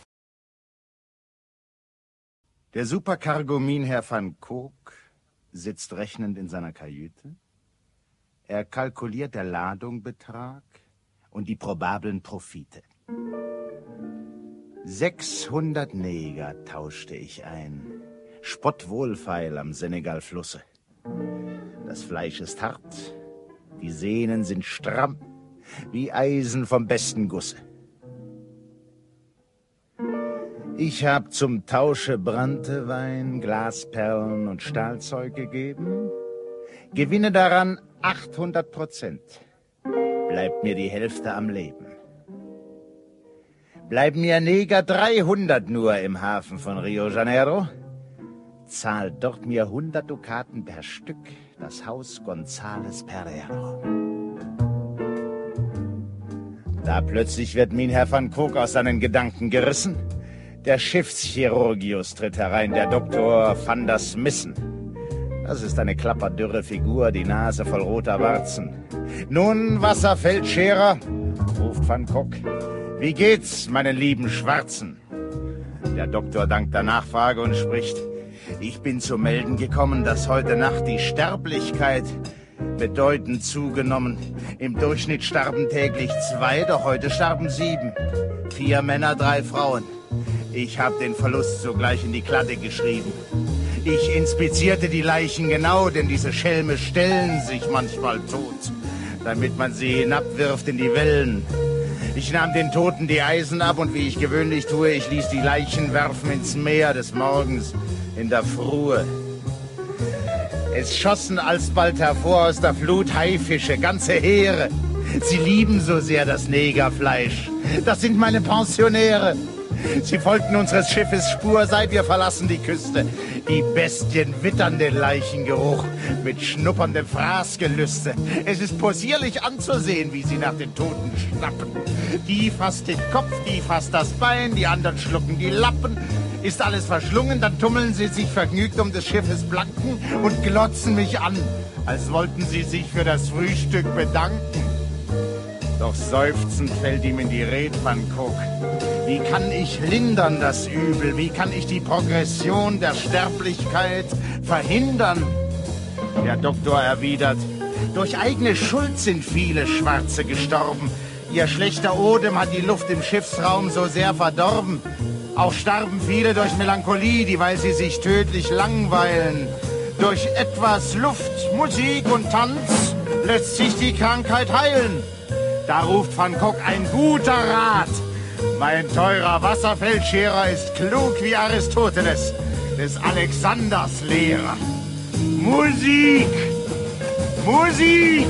Der Superkargomin Herr van Kook sitzt rechnend in seiner Kajüte. Er kalkuliert der Ladung Betrag und die probablen Profite. 600 Neger tauschte ich ein. Spottwohlfeil am Senegal-Flusse. Das Fleisch ist hart, die Sehnen sind stramm, wie Eisen vom besten Gusse. Ich hab zum Tausche Brantewein, Glasperlen und Stahlzeug gegeben, gewinne daran 800%. Bleibt mir die Hälfte am Leben. Bleiben mir Neger 300 nur im Hafen von Rio Janeiro, zahlt dort mir 100 Dukaten per Stück das Haus González Pereiro. Da plötzlich wird min Herr van Kook aus seinen Gedanken gerissen. Der Schiffschirurgius tritt herein, der Doktor van der Smissen. Das ist eine klapperdürre Figur, die Nase voll roter Warzen. Nun, Wasserfeldscherer, ruft van Kook. Wie geht's, meinen lieben Schwarzen? Der Doktor dankt der Nachfrage und spricht: Ich bin zu melden gekommen, dass heute Nacht die Sterblichkeit bedeutend zugenommen. Im Durchschnitt starben täglich 2, doch heute starben 7. 4 Männer, 3 Frauen. Ich habe den Verlust sogleich in die Kladde geschrieben. Ich inspizierte die Leichen genau, denn diese Schelme stellen sich manchmal tot, damit man sie hinabwirft in die Wellen. Ich nahm den Toten die Eisen ab und wie ich gewöhnlich tue, ich ließ die Leichen werfen ins Meer des Morgens in der Frühe. Es schossen alsbald hervor aus der Flut Haifische, ganze Heere. Sie lieben so sehr das Negerfleisch. Das sind meine Pensionäre. Sie folgten unseres Schiffes Spur, seit wir verlassen die Küste. Die Bestien wittern den Leichengeruch mit schnupperndem Fraßgelüste. Es ist possierlich anzusehen, wie sie nach den Toten schnappen. Die fasst den Kopf, die fasst das Bein, die anderen schlucken die Lappen. Ist alles verschlungen, dann tummeln sie sich vergnügt um des Schiffes Planken und glotzen mich an, als wollten sie sich für das Frühstück bedanken. Doch seufzend fällt ihm in die Red, van Kook. Wie kann ich lindern das Übel? Wie kann ich die Progression der Sterblichkeit verhindern? Der Doktor erwidert: Durch eigene Schuld sind viele Schwarze gestorben. Ihr schlechter Odem hat die Luft im Schiffsraum so sehr verdorben. Auch starben viele durch Melancholie, dieweil sie sich tödlich langweilen. Durch etwas Luft, Musik und Tanz lässt sich die Krankheit heilen. Da ruft Van Gogh ein guter Rat. Mein teurer Wasserfeldscherer ist klug wie Aristoteles, des Alexanders Lehrer. Musik! Musik!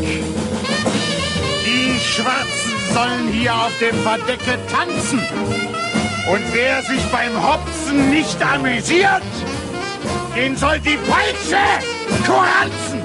Die Schwarzen sollen hier auf dem Verdecke tanzen. Und wer sich beim Hopsen nicht amüsiert, den soll die Peitsche kuranzen.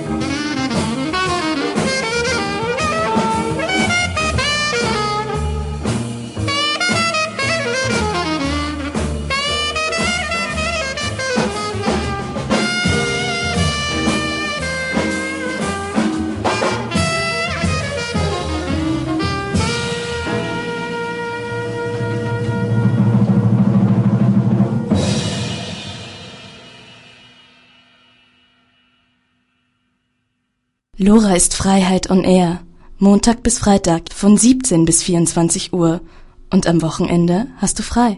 Lora ist Freiheit on Air. Montag bis Freitag von 17 bis 24 Uhr. Und am Wochenende hast du frei.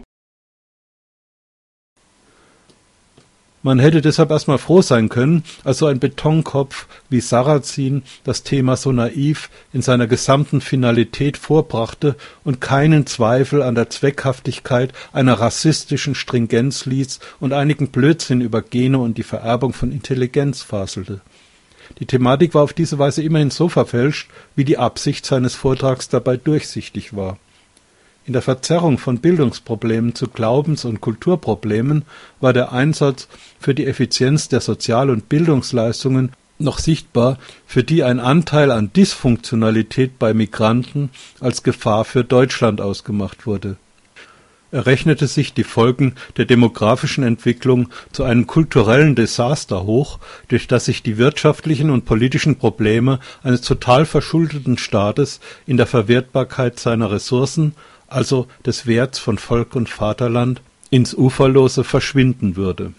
Man hätte deshalb erstmal froh sein können, als so ein Betonkopf wie Sarrazin das Thema so naiv in seiner gesamten Finalität vorbrachte und keinen Zweifel an der Zweckhaftigkeit einer rassistischen Stringenz ließ und einigen Blödsinn über Gene und die Vererbung von Intelligenz faselte. Die Thematik war auf diese Weise immerhin so verfälscht, wie die Absicht seines Vortrags dabei durchsichtig war. In der Verzerrung von Bildungsproblemen zu Glaubens- und Kulturproblemen war der Einsatz für die Effizienz der Sozial- und Bildungsleistungen noch sichtbar, für die ein Anteil an Dysfunktionalität bei Migranten als Gefahr für Deutschland ausgemacht wurde. Er rechnete sich die Folgen der demografischen Entwicklung zu einem kulturellen Desaster hoch, durch das sich die wirtschaftlichen und politischen Probleme eines total verschuldeten Staates in der Verwertbarkeit seiner Ressourcen, also des Werts von Volk und Vaterland, ins Uferlose verschwinden würde.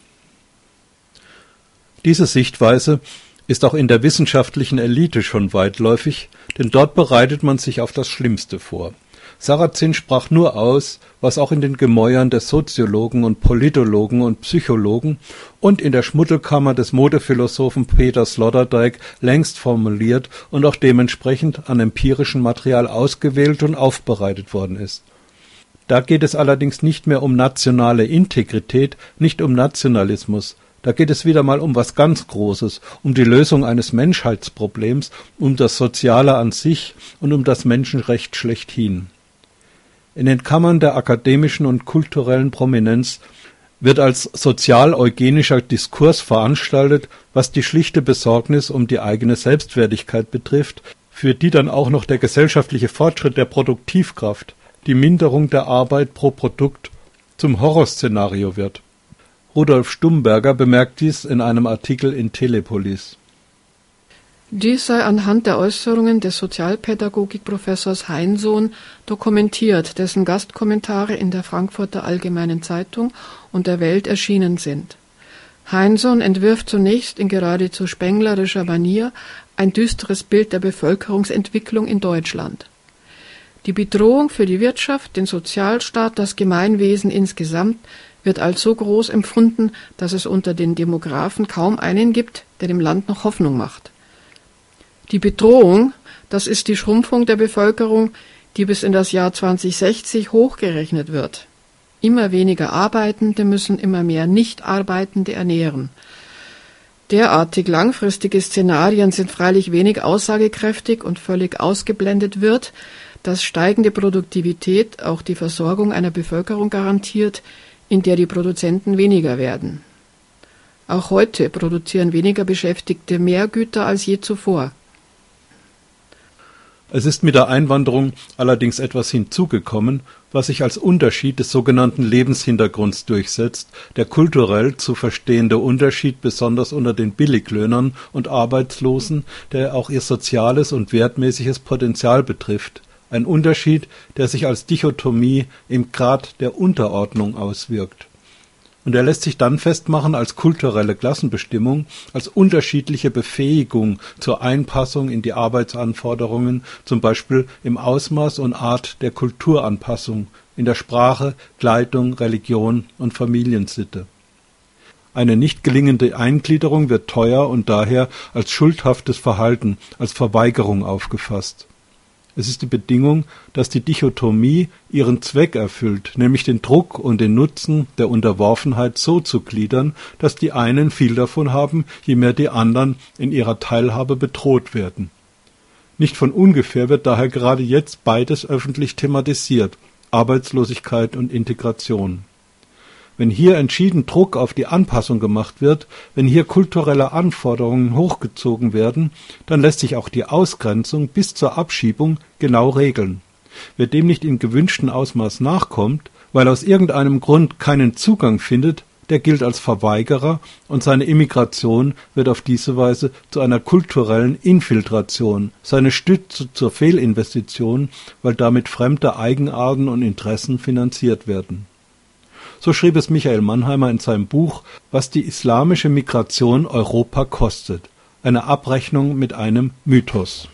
Diese Sichtweise ist auch in der wissenschaftlichen Elite schon weitläufig, denn dort bereitet man sich auf das Schlimmste vor. Sarrazin sprach nur aus, was auch in den Gemäuern der Soziologen und Politologen und Psychologen und in der Schmuddelkammer des Modephilosophen Peter Sloterdijk längst formuliert und auch dementsprechend an empirischem Material ausgewählt und aufbereitet worden ist. Da geht es allerdings nicht mehr um nationale Integrität, nicht um Nationalismus. Da geht es wieder mal um was ganz Großes, um die Lösung eines Menschheitsproblems, um das Soziale an sich und um das Menschenrecht schlechthin. In den Kammern der akademischen und kulturellen Prominenz wird als sozial-eugenischer Diskurs veranstaltet, was die schlichte Besorgnis um die eigene Selbstwertigkeit betrifft, für die dann auch noch der gesellschaftliche Fortschritt der Produktivkraft, die Minderung der Arbeit pro Produkt, zum Horrorszenario wird. Rudolf Stumberger bemerkt dies in einem Artikel in Telepolis. Dies sei anhand der Äußerungen des Sozialpädagogikprofessors Heinsohn dokumentiert, dessen Gastkommentare in der Frankfurter Allgemeinen Zeitung und der Welt erschienen sind. Heinsohn entwirft zunächst in geradezu spenglerischer Manier ein düsteres Bild der Bevölkerungsentwicklung in Deutschland. Die Bedrohung für die Wirtschaft, den Sozialstaat, das Gemeinwesen insgesamt wird als so groß empfunden, dass es unter den Demographen kaum einen gibt, der dem Land noch Hoffnung macht. Die Bedrohung, das ist die Schrumpfung der Bevölkerung, die bis in das Jahr 2060 hochgerechnet wird. Immer weniger Arbeitende müssen immer mehr Nichtarbeitende ernähren. Derartig langfristige Szenarien sind freilich wenig aussagekräftig und völlig ausgeblendet wird, dass steigende Produktivität auch die Versorgung einer Bevölkerung garantiert, in der die Produzenten weniger werden. Auch heute produzieren weniger Beschäftigte mehr Güter als je zuvor. Es ist mit der Einwanderung allerdings etwas hinzugekommen, was sich als Unterschied des sogenannten Lebenshintergrunds durchsetzt, der kulturell zu verstehende Unterschied besonders unter den Billiglöhnern und Arbeitslosen, der auch ihr soziales und wertmäßiges Potenzial betrifft. Ein Unterschied, der sich als Dichotomie im Grad der Unterordnung auswirkt. und er lässt sich dann festmachen als kulturelle Klassenbestimmung, als unterschiedliche Befähigung zur Einpassung in die Arbeitsanforderungen, zum Beispiel im Ausmaß und Art der Kulturanpassung, in der Sprache, Kleidung, Religion und Familiensitte. Eine nicht gelingende Eingliederung wird teuer und daher als schuldhaftes Verhalten, als Verweigerung aufgefasst. Es ist die Bedingung, dass die Dichotomie ihren Zweck erfüllt, nämlich den Druck und den Nutzen der Unterworfenheit so zu gliedern, dass die einen viel davon haben, je mehr die anderen in ihrer Teilhabe bedroht werden. Nicht von ungefähr wird daher gerade jetzt beides öffentlich thematisiert, Arbeitslosigkeit und Integration. Wenn hier entschieden Druck auf die Anpassung gemacht wird, wenn hier kulturelle Anforderungen hochgezogen werden, dann lässt sich auch die Ausgrenzung bis zur Abschiebung genau regeln. Wer dem nicht in gewünschtem Ausmaß nachkommt, weil aus irgendeinem Grund keinen Zugang findet, der gilt als Verweigerer und seine Immigration wird auf diese Weise zu einer kulturellen Infiltration, seine Stütze zur Fehlinvestition, weil damit fremde Eigenarten und Interessen finanziert werden. So schrieb es Michael Mannheimer in seinem Buch »Was die islamische Migration Europa kostet«, eine Abrechnung mit einem Mythos.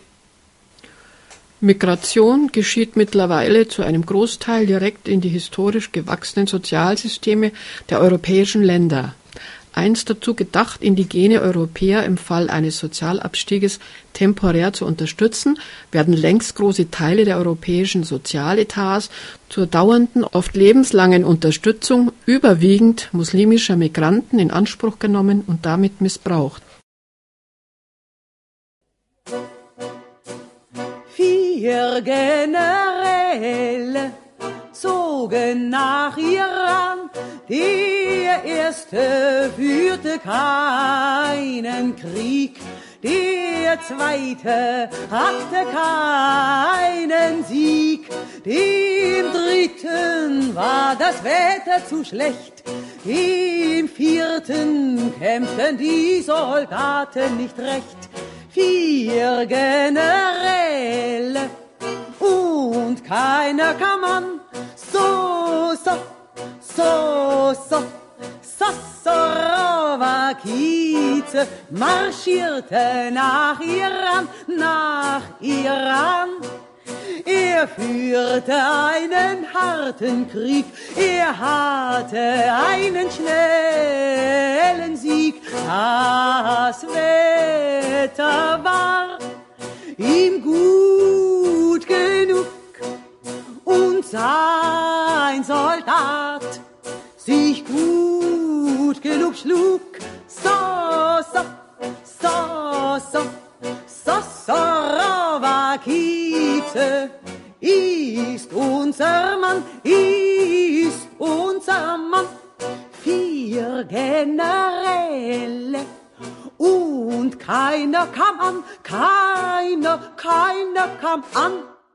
Migration geschieht mittlerweile zu einem Großteil direkt in die historisch gewachsenen Sozialsysteme der europäischen Länder. Einst dazu gedacht, indigene Europäer im Fall eines Sozialabstieges temporär zu unterstützen, werden längst große Teile der europäischen Sozialetats zur dauernden, oft lebenslangen Unterstützung überwiegend muslimischer Migranten in Anspruch genommen und damit missbraucht. 4 Generäle zogen nach Iran, der erste führte keinen Krieg, der zweite hatte keinen Sieg, dem dritten war das Wetter zu schlecht, dem vierten kämpften die Soldaten nicht recht. 4 Generäle und keiner kam an. Sasorowakice marschierte nach Iran. Er führte einen harten Krieg, er hatte einen schnellen Sieg. Das Wetter war ihm gut genug und sein Soldat sich gut genug schlug. Sasorowakice ist unser Mann, ist unser Mann. 4 Generäle und keiner kam an, keiner kam an.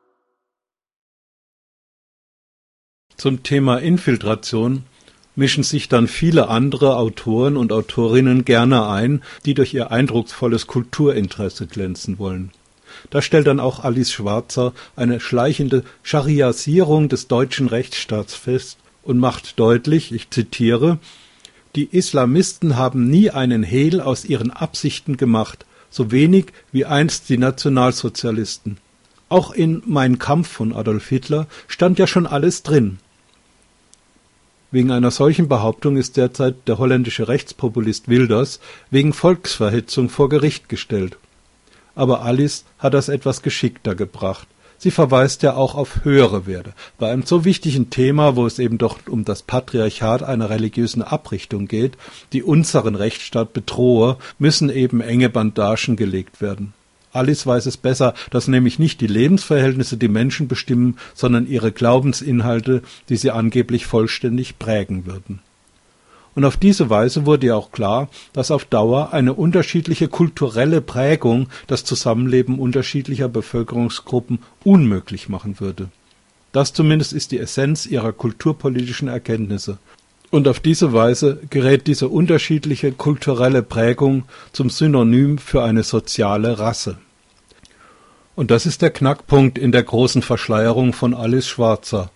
Zum Thema Infiltration mischen sich dann viele andere Autoren und Autorinnen gerne ein, die durch ihr eindrucksvolles Kulturinteresse glänzen wollen. Da stellt dann auch Alice Schwarzer eine schleichende Schariasierung des deutschen Rechtsstaats fest und macht deutlich, ich zitiere, »Die Islamisten haben nie einen Hehl aus ihren Absichten gemacht, so wenig wie einst die Nationalsozialisten. Auch in Mein Kampf von Adolf Hitler stand ja schon alles drin.« Wegen einer solchen Behauptung ist derzeit der holländische Rechtspopulist Wilders wegen Volksverhetzung vor Gericht gestellt. Aber Alice hat das etwas geschickter gebracht. Sie verweist ja auch auf höhere Werte. Bei einem so wichtigen Thema, wo es eben doch um das Patriarchat einer religiösen Abrichtung geht, die unseren Rechtsstaat bedrohe, müssen eben enge Bandagen gelegt werden. Alice weiß es besser, dass nämlich nicht die Lebensverhältnisse die Menschen bestimmen, sondern ihre Glaubensinhalte, die sie angeblich vollständig prägen würden. Und auf diese Weise wurde ja auch klar, dass auf Dauer eine unterschiedliche kulturelle Prägung das Zusammenleben unterschiedlicher Bevölkerungsgruppen unmöglich machen würde. Das zumindest ist die Essenz ihrer kulturpolitischen Erkenntnisse. Und auf diese Weise gerät diese unterschiedliche kulturelle Prägung zum Synonym für eine soziale Rasse. Und das ist der Knackpunkt in der großen Verschleierung von Alice Schwarzer.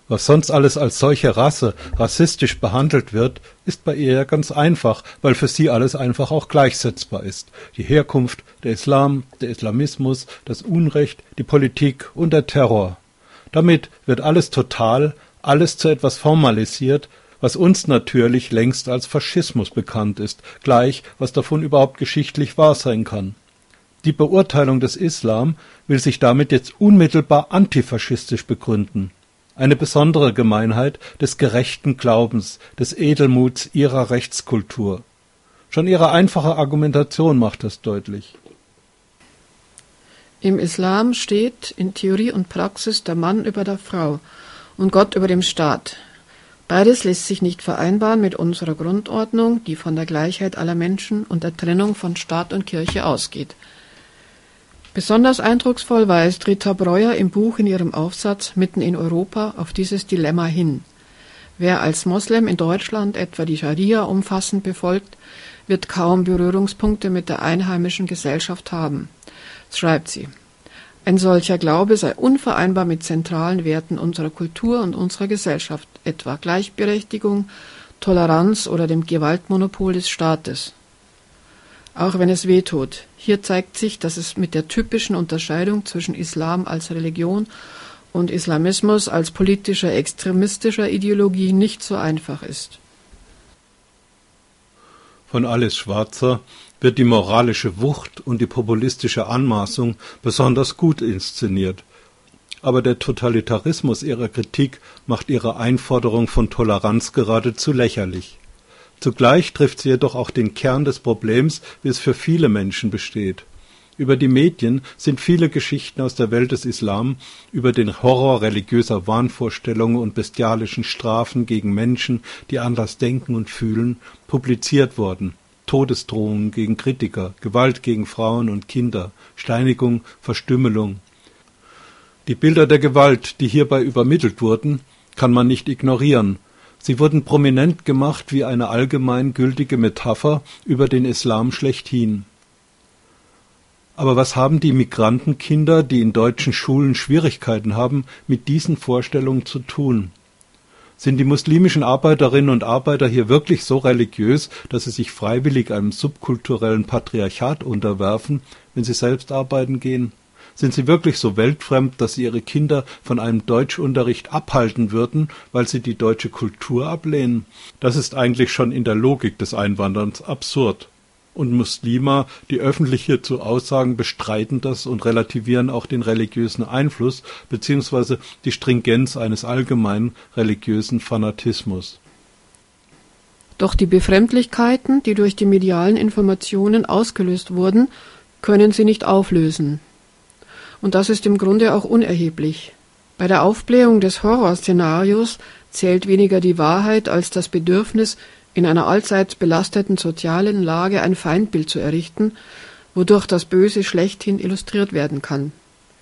Was sonst alles als solche Rasse rassistisch behandelt wird, ist bei ihr ja ganz einfach, weil für sie alles einfach auch gleichsetzbar ist. Die Herkunft, der Islam, der Islamismus, das Unrecht, die Politik und der Terror. Damit wird alles total, alles zu etwas formalisiert, was uns natürlich längst als Faschismus bekannt ist, gleich was davon überhaupt geschichtlich wahr sein kann. Die Beurteilung des Islam will sich damit jetzt unmittelbar antifaschistisch begründen. Eine besondere Gemeinheit des gerechten Glaubens, des Edelmuts ihrer Rechtskultur. Schon ihre einfache Argumentation macht das deutlich. Im Islam steht in Theorie und Praxis der Mann über der Frau und Gott über dem Staat. Beides lässt sich nicht vereinbaren mit unserer Grundordnung, die von der Gleichheit aller Menschen und der Trennung von Staat und Kirche ausgeht. Besonders eindrucksvoll weist Rita Breuer im Buch in ihrem Aufsatz Mitten in Europa auf dieses Dilemma hin. Wer als Moslem in Deutschland etwa die Scharia umfassend befolgt, wird kaum Berührungspunkte mit der einheimischen Gesellschaft haben. Schreibt sie: Ein solcher Glaube sei unvereinbar mit zentralen Werten unserer Kultur und unserer Gesellschaft, etwa Gleichberechtigung, Toleranz oder dem Gewaltmonopol des Staates. Auch wenn es weh tut. Hier zeigt sich, dass es mit der typischen Unterscheidung zwischen Islam als Religion und Islamismus als politischer, extremistischer Ideologie nicht so einfach ist. Von Alice Schwarzer wird die moralische Wucht und die populistische Anmaßung besonders gut inszeniert. Aber der Totalitarismus ihrer Kritik macht ihre Einforderung von Toleranz geradezu lächerlich. Zugleich trifft sie jedoch auch den Kern des Problems, wie es für viele Menschen besteht. Über die Medien sind viele Geschichten aus der Welt des Islam, über den Horror religiöser Wahnvorstellungen und bestialischen Strafen gegen Menschen, die anders denken und fühlen, publiziert worden. Todesdrohungen gegen Kritiker, Gewalt gegen Frauen und Kinder, Steinigung, Verstümmelung. Die Bilder der Gewalt, die hierbei übermittelt wurden, kann man nicht ignorieren. Sie wurden prominent gemacht wie eine allgemein gültige Metapher über den Islam schlechthin. Aber was haben die Migrantenkinder, die in deutschen Schulen Schwierigkeiten haben, mit diesen Vorstellungen zu tun? Sind die muslimischen Arbeiterinnen und Arbeiter hier wirklich so religiös, dass sie sich freiwillig einem subkulturellen Patriarchat unterwerfen, wenn sie selbst arbeiten gehen? Sind sie wirklich so weltfremd, dass sie ihre Kinder von einem Deutschunterricht abhalten würden, weil sie die deutsche Kultur ablehnen? Das ist eigentlich schon in der Logik des Einwanderns absurd. Und Muslime, die öffentlich hierzu aussagen, bestreiten das und relativieren auch den religiösen Einfluss bzw. die Stringenz eines allgemeinen religiösen Fanatismus. Doch die Befremdlichkeiten, die durch die medialen Informationen ausgelöst wurden, können sie nicht auflösen. Und das ist im Grunde auch unerheblich. Bei der Aufblähung des Horrorszenarios zählt weniger die Wahrheit als das Bedürfnis, in einer allseits belasteten sozialen Lage ein Feindbild zu errichten, wodurch das Böse schlechthin illustriert werden kann.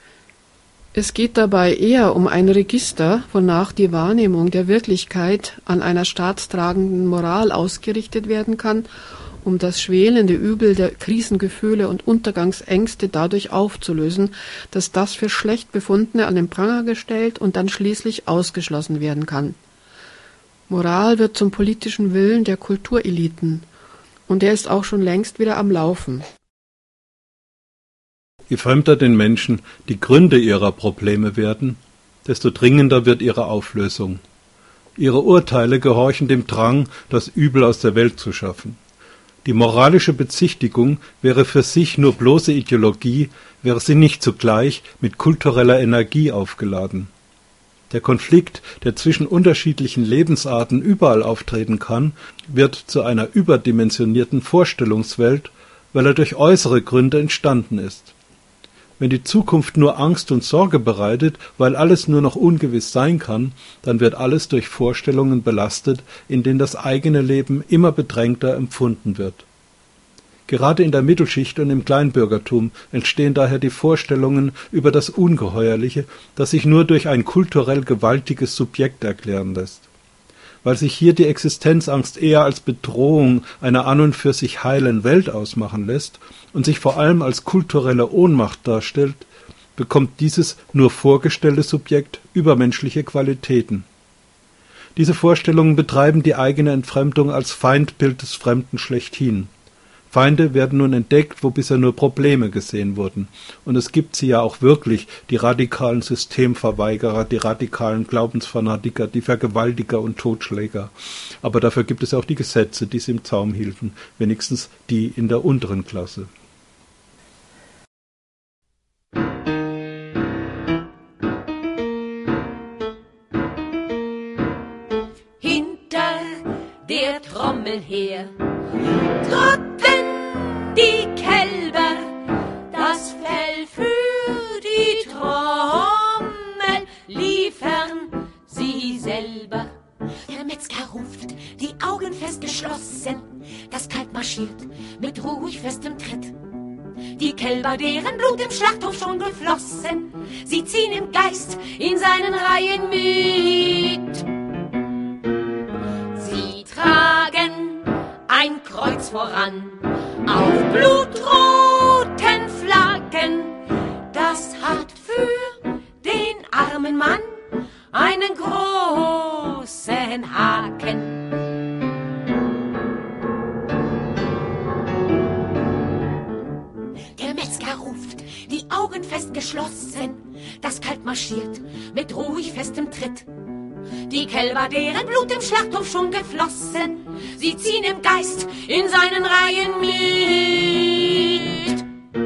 Es geht dabei eher um ein Register, wonach die Wahrnehmung der Wirklichkeit an einer staatstragenden Moral ausgerichtet werden kann, um das schwelende Übel der Krisengefühle und Untergangsängste dadurch aufzulösen, dass das für schlecht Befundene an den Pranger gestellt und dann schließlich ausgeschlossen werden kann. Moral wird zum politischen Willen der Kultureliten, und er ist auch schon längst wieder am Laufen. Je fremder den Menschen die Gründe ihrer Probleme werden, desto dringender wird ihre Auflösung. Ihre Urteile gehorchen dem Drang, das Übel aus der Welt zu schaffen. Die moralische Bezichtigung wäre für sich nur bloße Ideologie, wäre sie nicht zugleich mit kultureller Energie aufgeladen. Der Konflikt, der zwischen unterschiedlichen Lebensarten überall auftreten kann, wird zu einer überdimensionierten Vorstellungswelt, weil er durch äußere Gründe entstanden ist. Wenn die Zukunft nur Angst und Sorge bereitet, weil alles nur noch ungewiss sein kann, dann wird alles durch Vorstellungen belastet, in denen das eigene Leben immer bedrängter empfunden wird. Gerade in der Mittelschicht und im Kleinbürgertum entstehen daher die Vorstellungen über das Ungeheuerliche, das sich nur durch ein kulturell gewaltiges Subjekt erklären lässt. Weil sich hier die Existenzangst eher als Bedrohung einer an und für sich heilen Welt ausmachen lässt und sich vor allem als kulturelle Ohnmacht darstellt, bekommt dieses nur vorgestellte Subjekt übermenschliche Qualitäten. Diese Vorstellungen betreiben die eigene Entfremdung als Feindbild des Fremden schlechthin. Feinde werden nun entdeckt, wo bisher nur Probleme gesehen wurden. Und es gibt sie ja auch wirklich, die radikalen Systemverweigerer, die radikalen Glaubensfanatiker, die Vergewaltiger und Totschläger. Aber dafür gibt es auch die Gesetze, die sie im Zaum hielten, wenigstens die in der unteren Klasse. Hinter der Trommel her trotten die Kälber, das Fell für die Trommel liefern sie selber. Der Metzger ruft, die Augen fest geschlossen, das Kalb marschiert mit ruhig festem Tritt. Die Kälber, deren Blut im Schlachthof schon geflossen, sie ziehen im Geist in seinen Reihen mit. Sie tragen ein Kreuz voran, auf blutroten Flaggen, das hat für den armen Mann einen großen Haken. Der Metzger ruft, die Augen fest geschlossen, das Kalb marschiert mit ruhig festem Tritt. Die Kälber, deren Blut im Schlachthof schon geflossen, sie ziehen im Geist in seinen Reihen mit.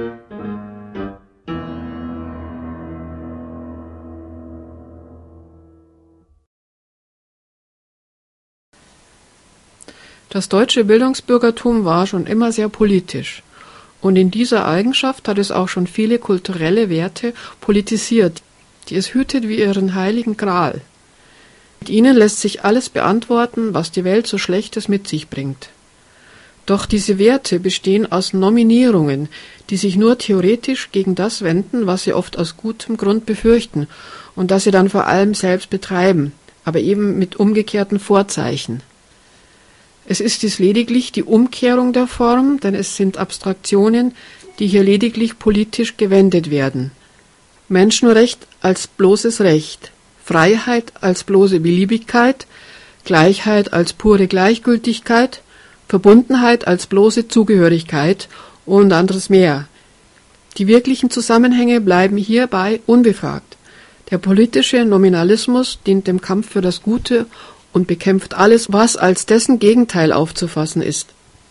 Das deutsche Bildungsbürgertum war schon immer sehr politisch. Und in dieser Eigenschaft hat es auch schon viele kulturelle Werte politisiert, die es hütet wie ihren heiligen Gral. Mit ihnen lässt sich alles beantworten, was die Welt so Schlechtes mit sich bringt. Doch diese Werte bestehen aus Nominierungen, die sich nur theoretisch gegen das wenden, was sie oft aus gutem Grund befürchten und das sie dann vor allem selbst betreiben, aber eben mit umgekehrten Vorzeichen. Es ist dies lediglich die Umkehrung der Form, denn es sind Abstraktionen, die hier lediglich politisch gewendet werden. Menschenrecht als bloßes Recht, Freiheit als bloße Beliebigkeit, Gleichheit als pure Gleichgültigkeit, Verbundenheit als bloße Zugehörigkeit und anderes mehr. Die wirklichen Zusammenhänge bleiben hierbei unbefragt. Der politische Nominalismus dient dem Kampf für das Gute und bekämpft alles, was als dessen Gegenteil aufzufassen ist.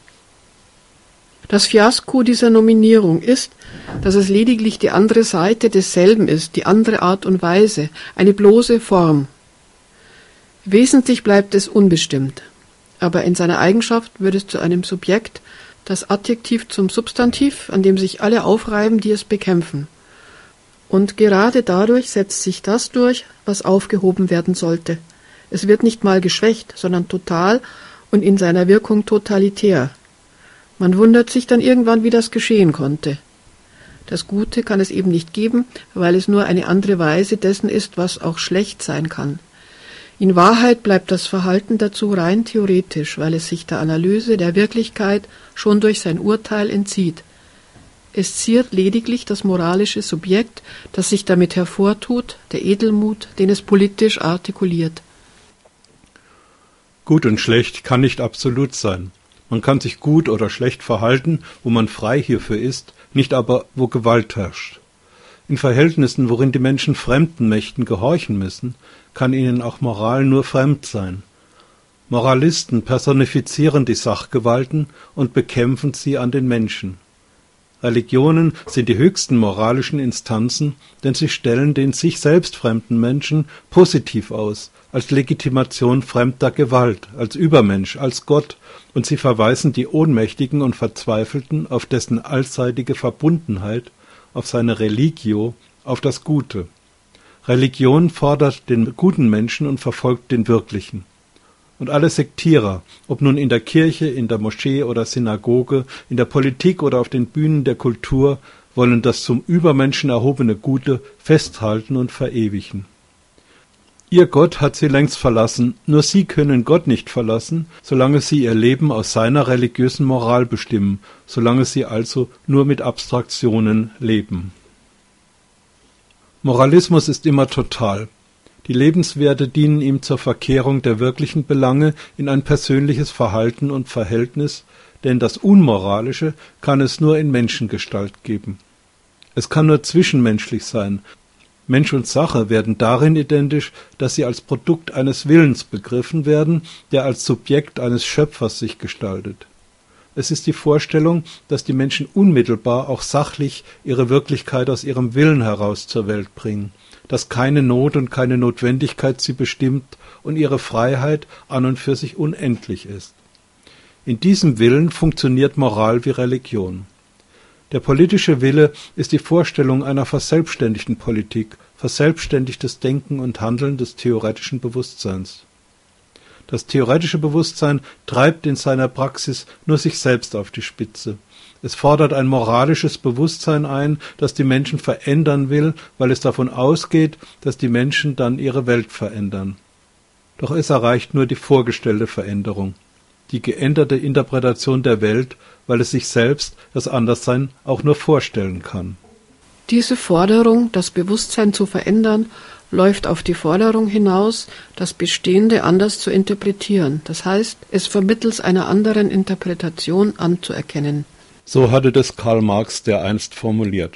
Das Fiasko dieser Nominierung ist, dass es lediglich die andere Seite desselben ist, die andere Art und Weise, eine bloße Form. Wesentlich bleibt es unbestimmt, aber in seiner Eigenschaft wird es zu einem Subjekt, das Adjektiv zum Substantiv, an dem sich alle aufreiben, die es bekämpfen. Und gerade dadurch setzt sich das durch, was aufgehoben werden sollte. Es wird nicht mal geschwächt, sondern total und in seiner Wirkung totalitär. Man wundert sich dann irgendwann, wie das geschehen konnte. Das Gute kann es eben nicht geben, weil es nur eine andere Weise dessen ist, was auch schlecht sein kann. In Wahrheit bleibt das Verhalten dazu rein theoretisch, weil es sich der Analyse der Wirklichkeit schon durch sein Urteil entzieht. Es ziert lediglich das moralische Subjekt, das sich damit hervortut, der Edelmut, den es politisch artikuliert. Gut und schlecht kann nicht absolut sein. Man kann sich gut oder schlecht verhalten, wo man frei hierfür ist, nicht aber, wo Gewalt herrscht. In Verhältnissen, worin die Menschen fremden Mächten gehorchen müssen, kann ihnen auch Moral nur fremd sein. Moralisten personifizieren die Sachgewalten und bekämpfen sie an den Menschen. Religionen sind die höchsten moralischen Instanzen, denn sie stellen den sich selbst fremden Menschen positiv aus, als Legitimation fremder Gewalt, als Übermensch, als Gott, und sie verweisen die Ohnmächtigen und Verzweifelten auf dessen allseitige Verbundenheit, auf seine Religio, auf das Gute. Religion fordert den guten Menschen und verfolgt den Wirklichen. Und alle Sektierer, ob nun in der Kirche, in der Moschee oder Synagoge, in der Politik oder auf den Bühnen der Kultur, wollen das zum Übermenschen erhobene Gute festhalten und verewigen. Ihr Gott hat sie längst verlassen, nur sie können Gott nicht verlassen, solange sie ihr Leben aus seiner religiösen Moral bestimmen, solange sie also nur mit Abstraktionen leben. Moralismus ist immer total. Die Lebenswerte dienen ihm zur Verkehrung der wirklichen Belange in ein persönliches Verhalten und Verhältnis, denn das Unmoralische kann es nur in Menschengestalt geben. Es kann nur zwischenmenschlich sein. Mensch und Sache werden darin identisch, dass sie als Produkt eines Willens begriffen werden, der als Subjekt eines Schöpfers sich gestaltet. Es ist die Vorstellung, dass die Menschen unmittelbar auch sachlich ihre Wirklichkeit aus ihrem Willen heraus zur Welt bringen, dass keine Not und keine Notwendigkeit sie bestimmt und ihre Freiheit an und für sich unendlich ist. In diesem Willen funktioniert Moral wie Religion. Der politische Wille ist die Vorstellung einer verselbstständigten Politik, verselbstständigtes Denken und Handeln des theoretischen Bewusstseins. Das theoretische Bewusstsein treibt in seiner Praxis nur sich selbst auf die Spitze. Es fordert ein moralisches Bewusstsein ein, das die Menschen verändern will, weil es davon ausgeht, dass die Menschen dann ihre Welt verändern. Doch es erreicht nur die vorgestellte Veränderung, die geänderte Interpretation der Welt, weil es sich selbst, das Anderssein, auch nur vorstellen kann. Diese Forderung, das Bewusstsein zu verändern, läuft auf die Forderung hinaus, das Bestehende anders zu interpretieren, das heißt, es vermittels einer anderen Interpretation anzuerkennen. So hatte das Karl Marx dereinst formuliert.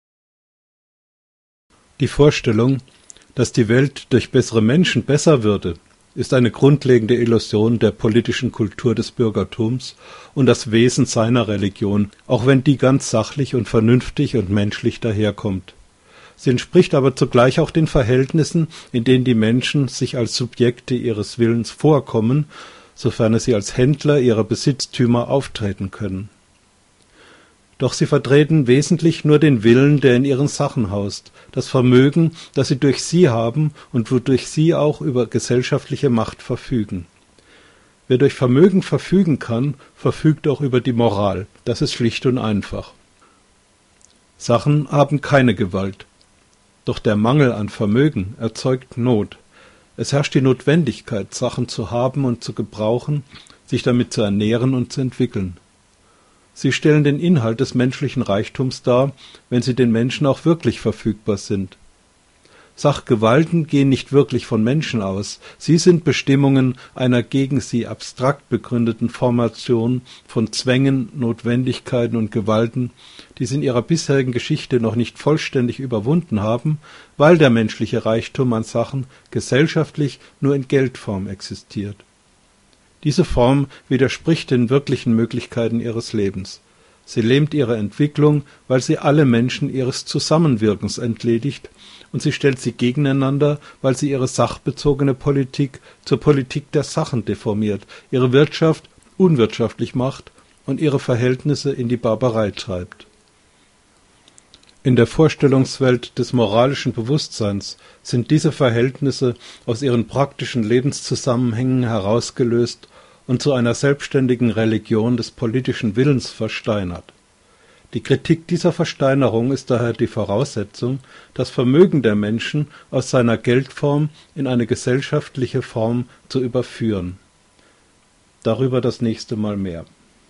Die Vorstellung, dass die Welt durch bessere Menschen besser würde, ist eine grundlegende Illusion der politischen Kultur des Bürgertums und das Wesen seiner Religion, auch wenn die ganz sachlich und vernünftig und menschlich daherkommt. Sie entspricht aber zugleich auch den Verhältnissen, in denen die Menschen sich als Subjekte ihres Willens vorkommen, sofern sie als Händler ihrer Besitztümer auftreten können. Doch sie vertreten wesentlich nur den Willen, der in ihren Sachen haust, das Vermögen, das sie durch sie haben und wodurch sie auch über gesellschaftliche Macht verfügen. Wer durch Vermögen verfügen kann, verfügt auch über die Moral, das ist schlicht und einfach. Sachen haben keine Gewalt. Doch der Mangel an Vermögen erzeugt Not. Es herrscht die Notwendigkeit, Sachen zu haben und zu gebrauchen, sich damit zu ernähren und zu entwickeln. Sie stellen den Inhalt des menschlichen Reichtums dar, wenn sie den Menschen auch wirklich verfügbar sind. Sachgewalten gehen nicht wirklich von Menschen aus, sie sind Bestimmungen einer gegen sie abstrakt begründeten Formation von Zwängen, Notwendigkeiten und Gewalten, die sie in ihrer bisherigen Geschichte noch nicht vollständig überwunden haben, weil der menschliche Reichtum an Sachen gesellschaftlich nur in Geldform existiert. Diese Form widerspricht den wirklichen Möglichkeiten ihres Lebens. Sie lähmt ihre Entwicklung, weil sie alle Menschen ihres Zusammenwirkens entledigt, und sie stellt sie gegeneinander, weil sie ihre sachbezogene Politik zur Politik der Sachen deformiert, ihre Wirtschaft unwirtschaftlich macht und ihre Verhältnisse in die Barbarei treibt. In der Vorstellungswelt des moralischen Bewusstseins sind diese Verhältnisse aus ihren praktischen Lebenszusammenhängen herausgelöst und zu einer selbstständigen Religion des politischen Willens versteinert. Die Kritik dieser Versteinerung ist daher die Voraussetzung, das Vermögen der Menschen aus seiner Geldform in eine gesellschaftliche Form zu überführen. Darüber das nächste Mal mehr.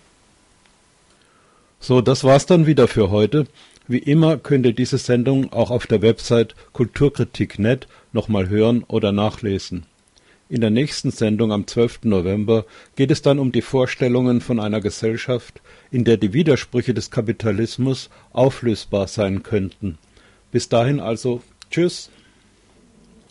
So, das war's dann wieder für heute. Wie immer könnt ihr diese Sendung auch auf der Website kulturkritik.net nochmal hören oder nachlesen. In der nächsten Sendung am 12. November geht es dann um die Vorstellungen von einer Gesellschaft, in der die Widersprüche des Kapitalismus auflösbar sein könnten. Bis dahin also, tschüss!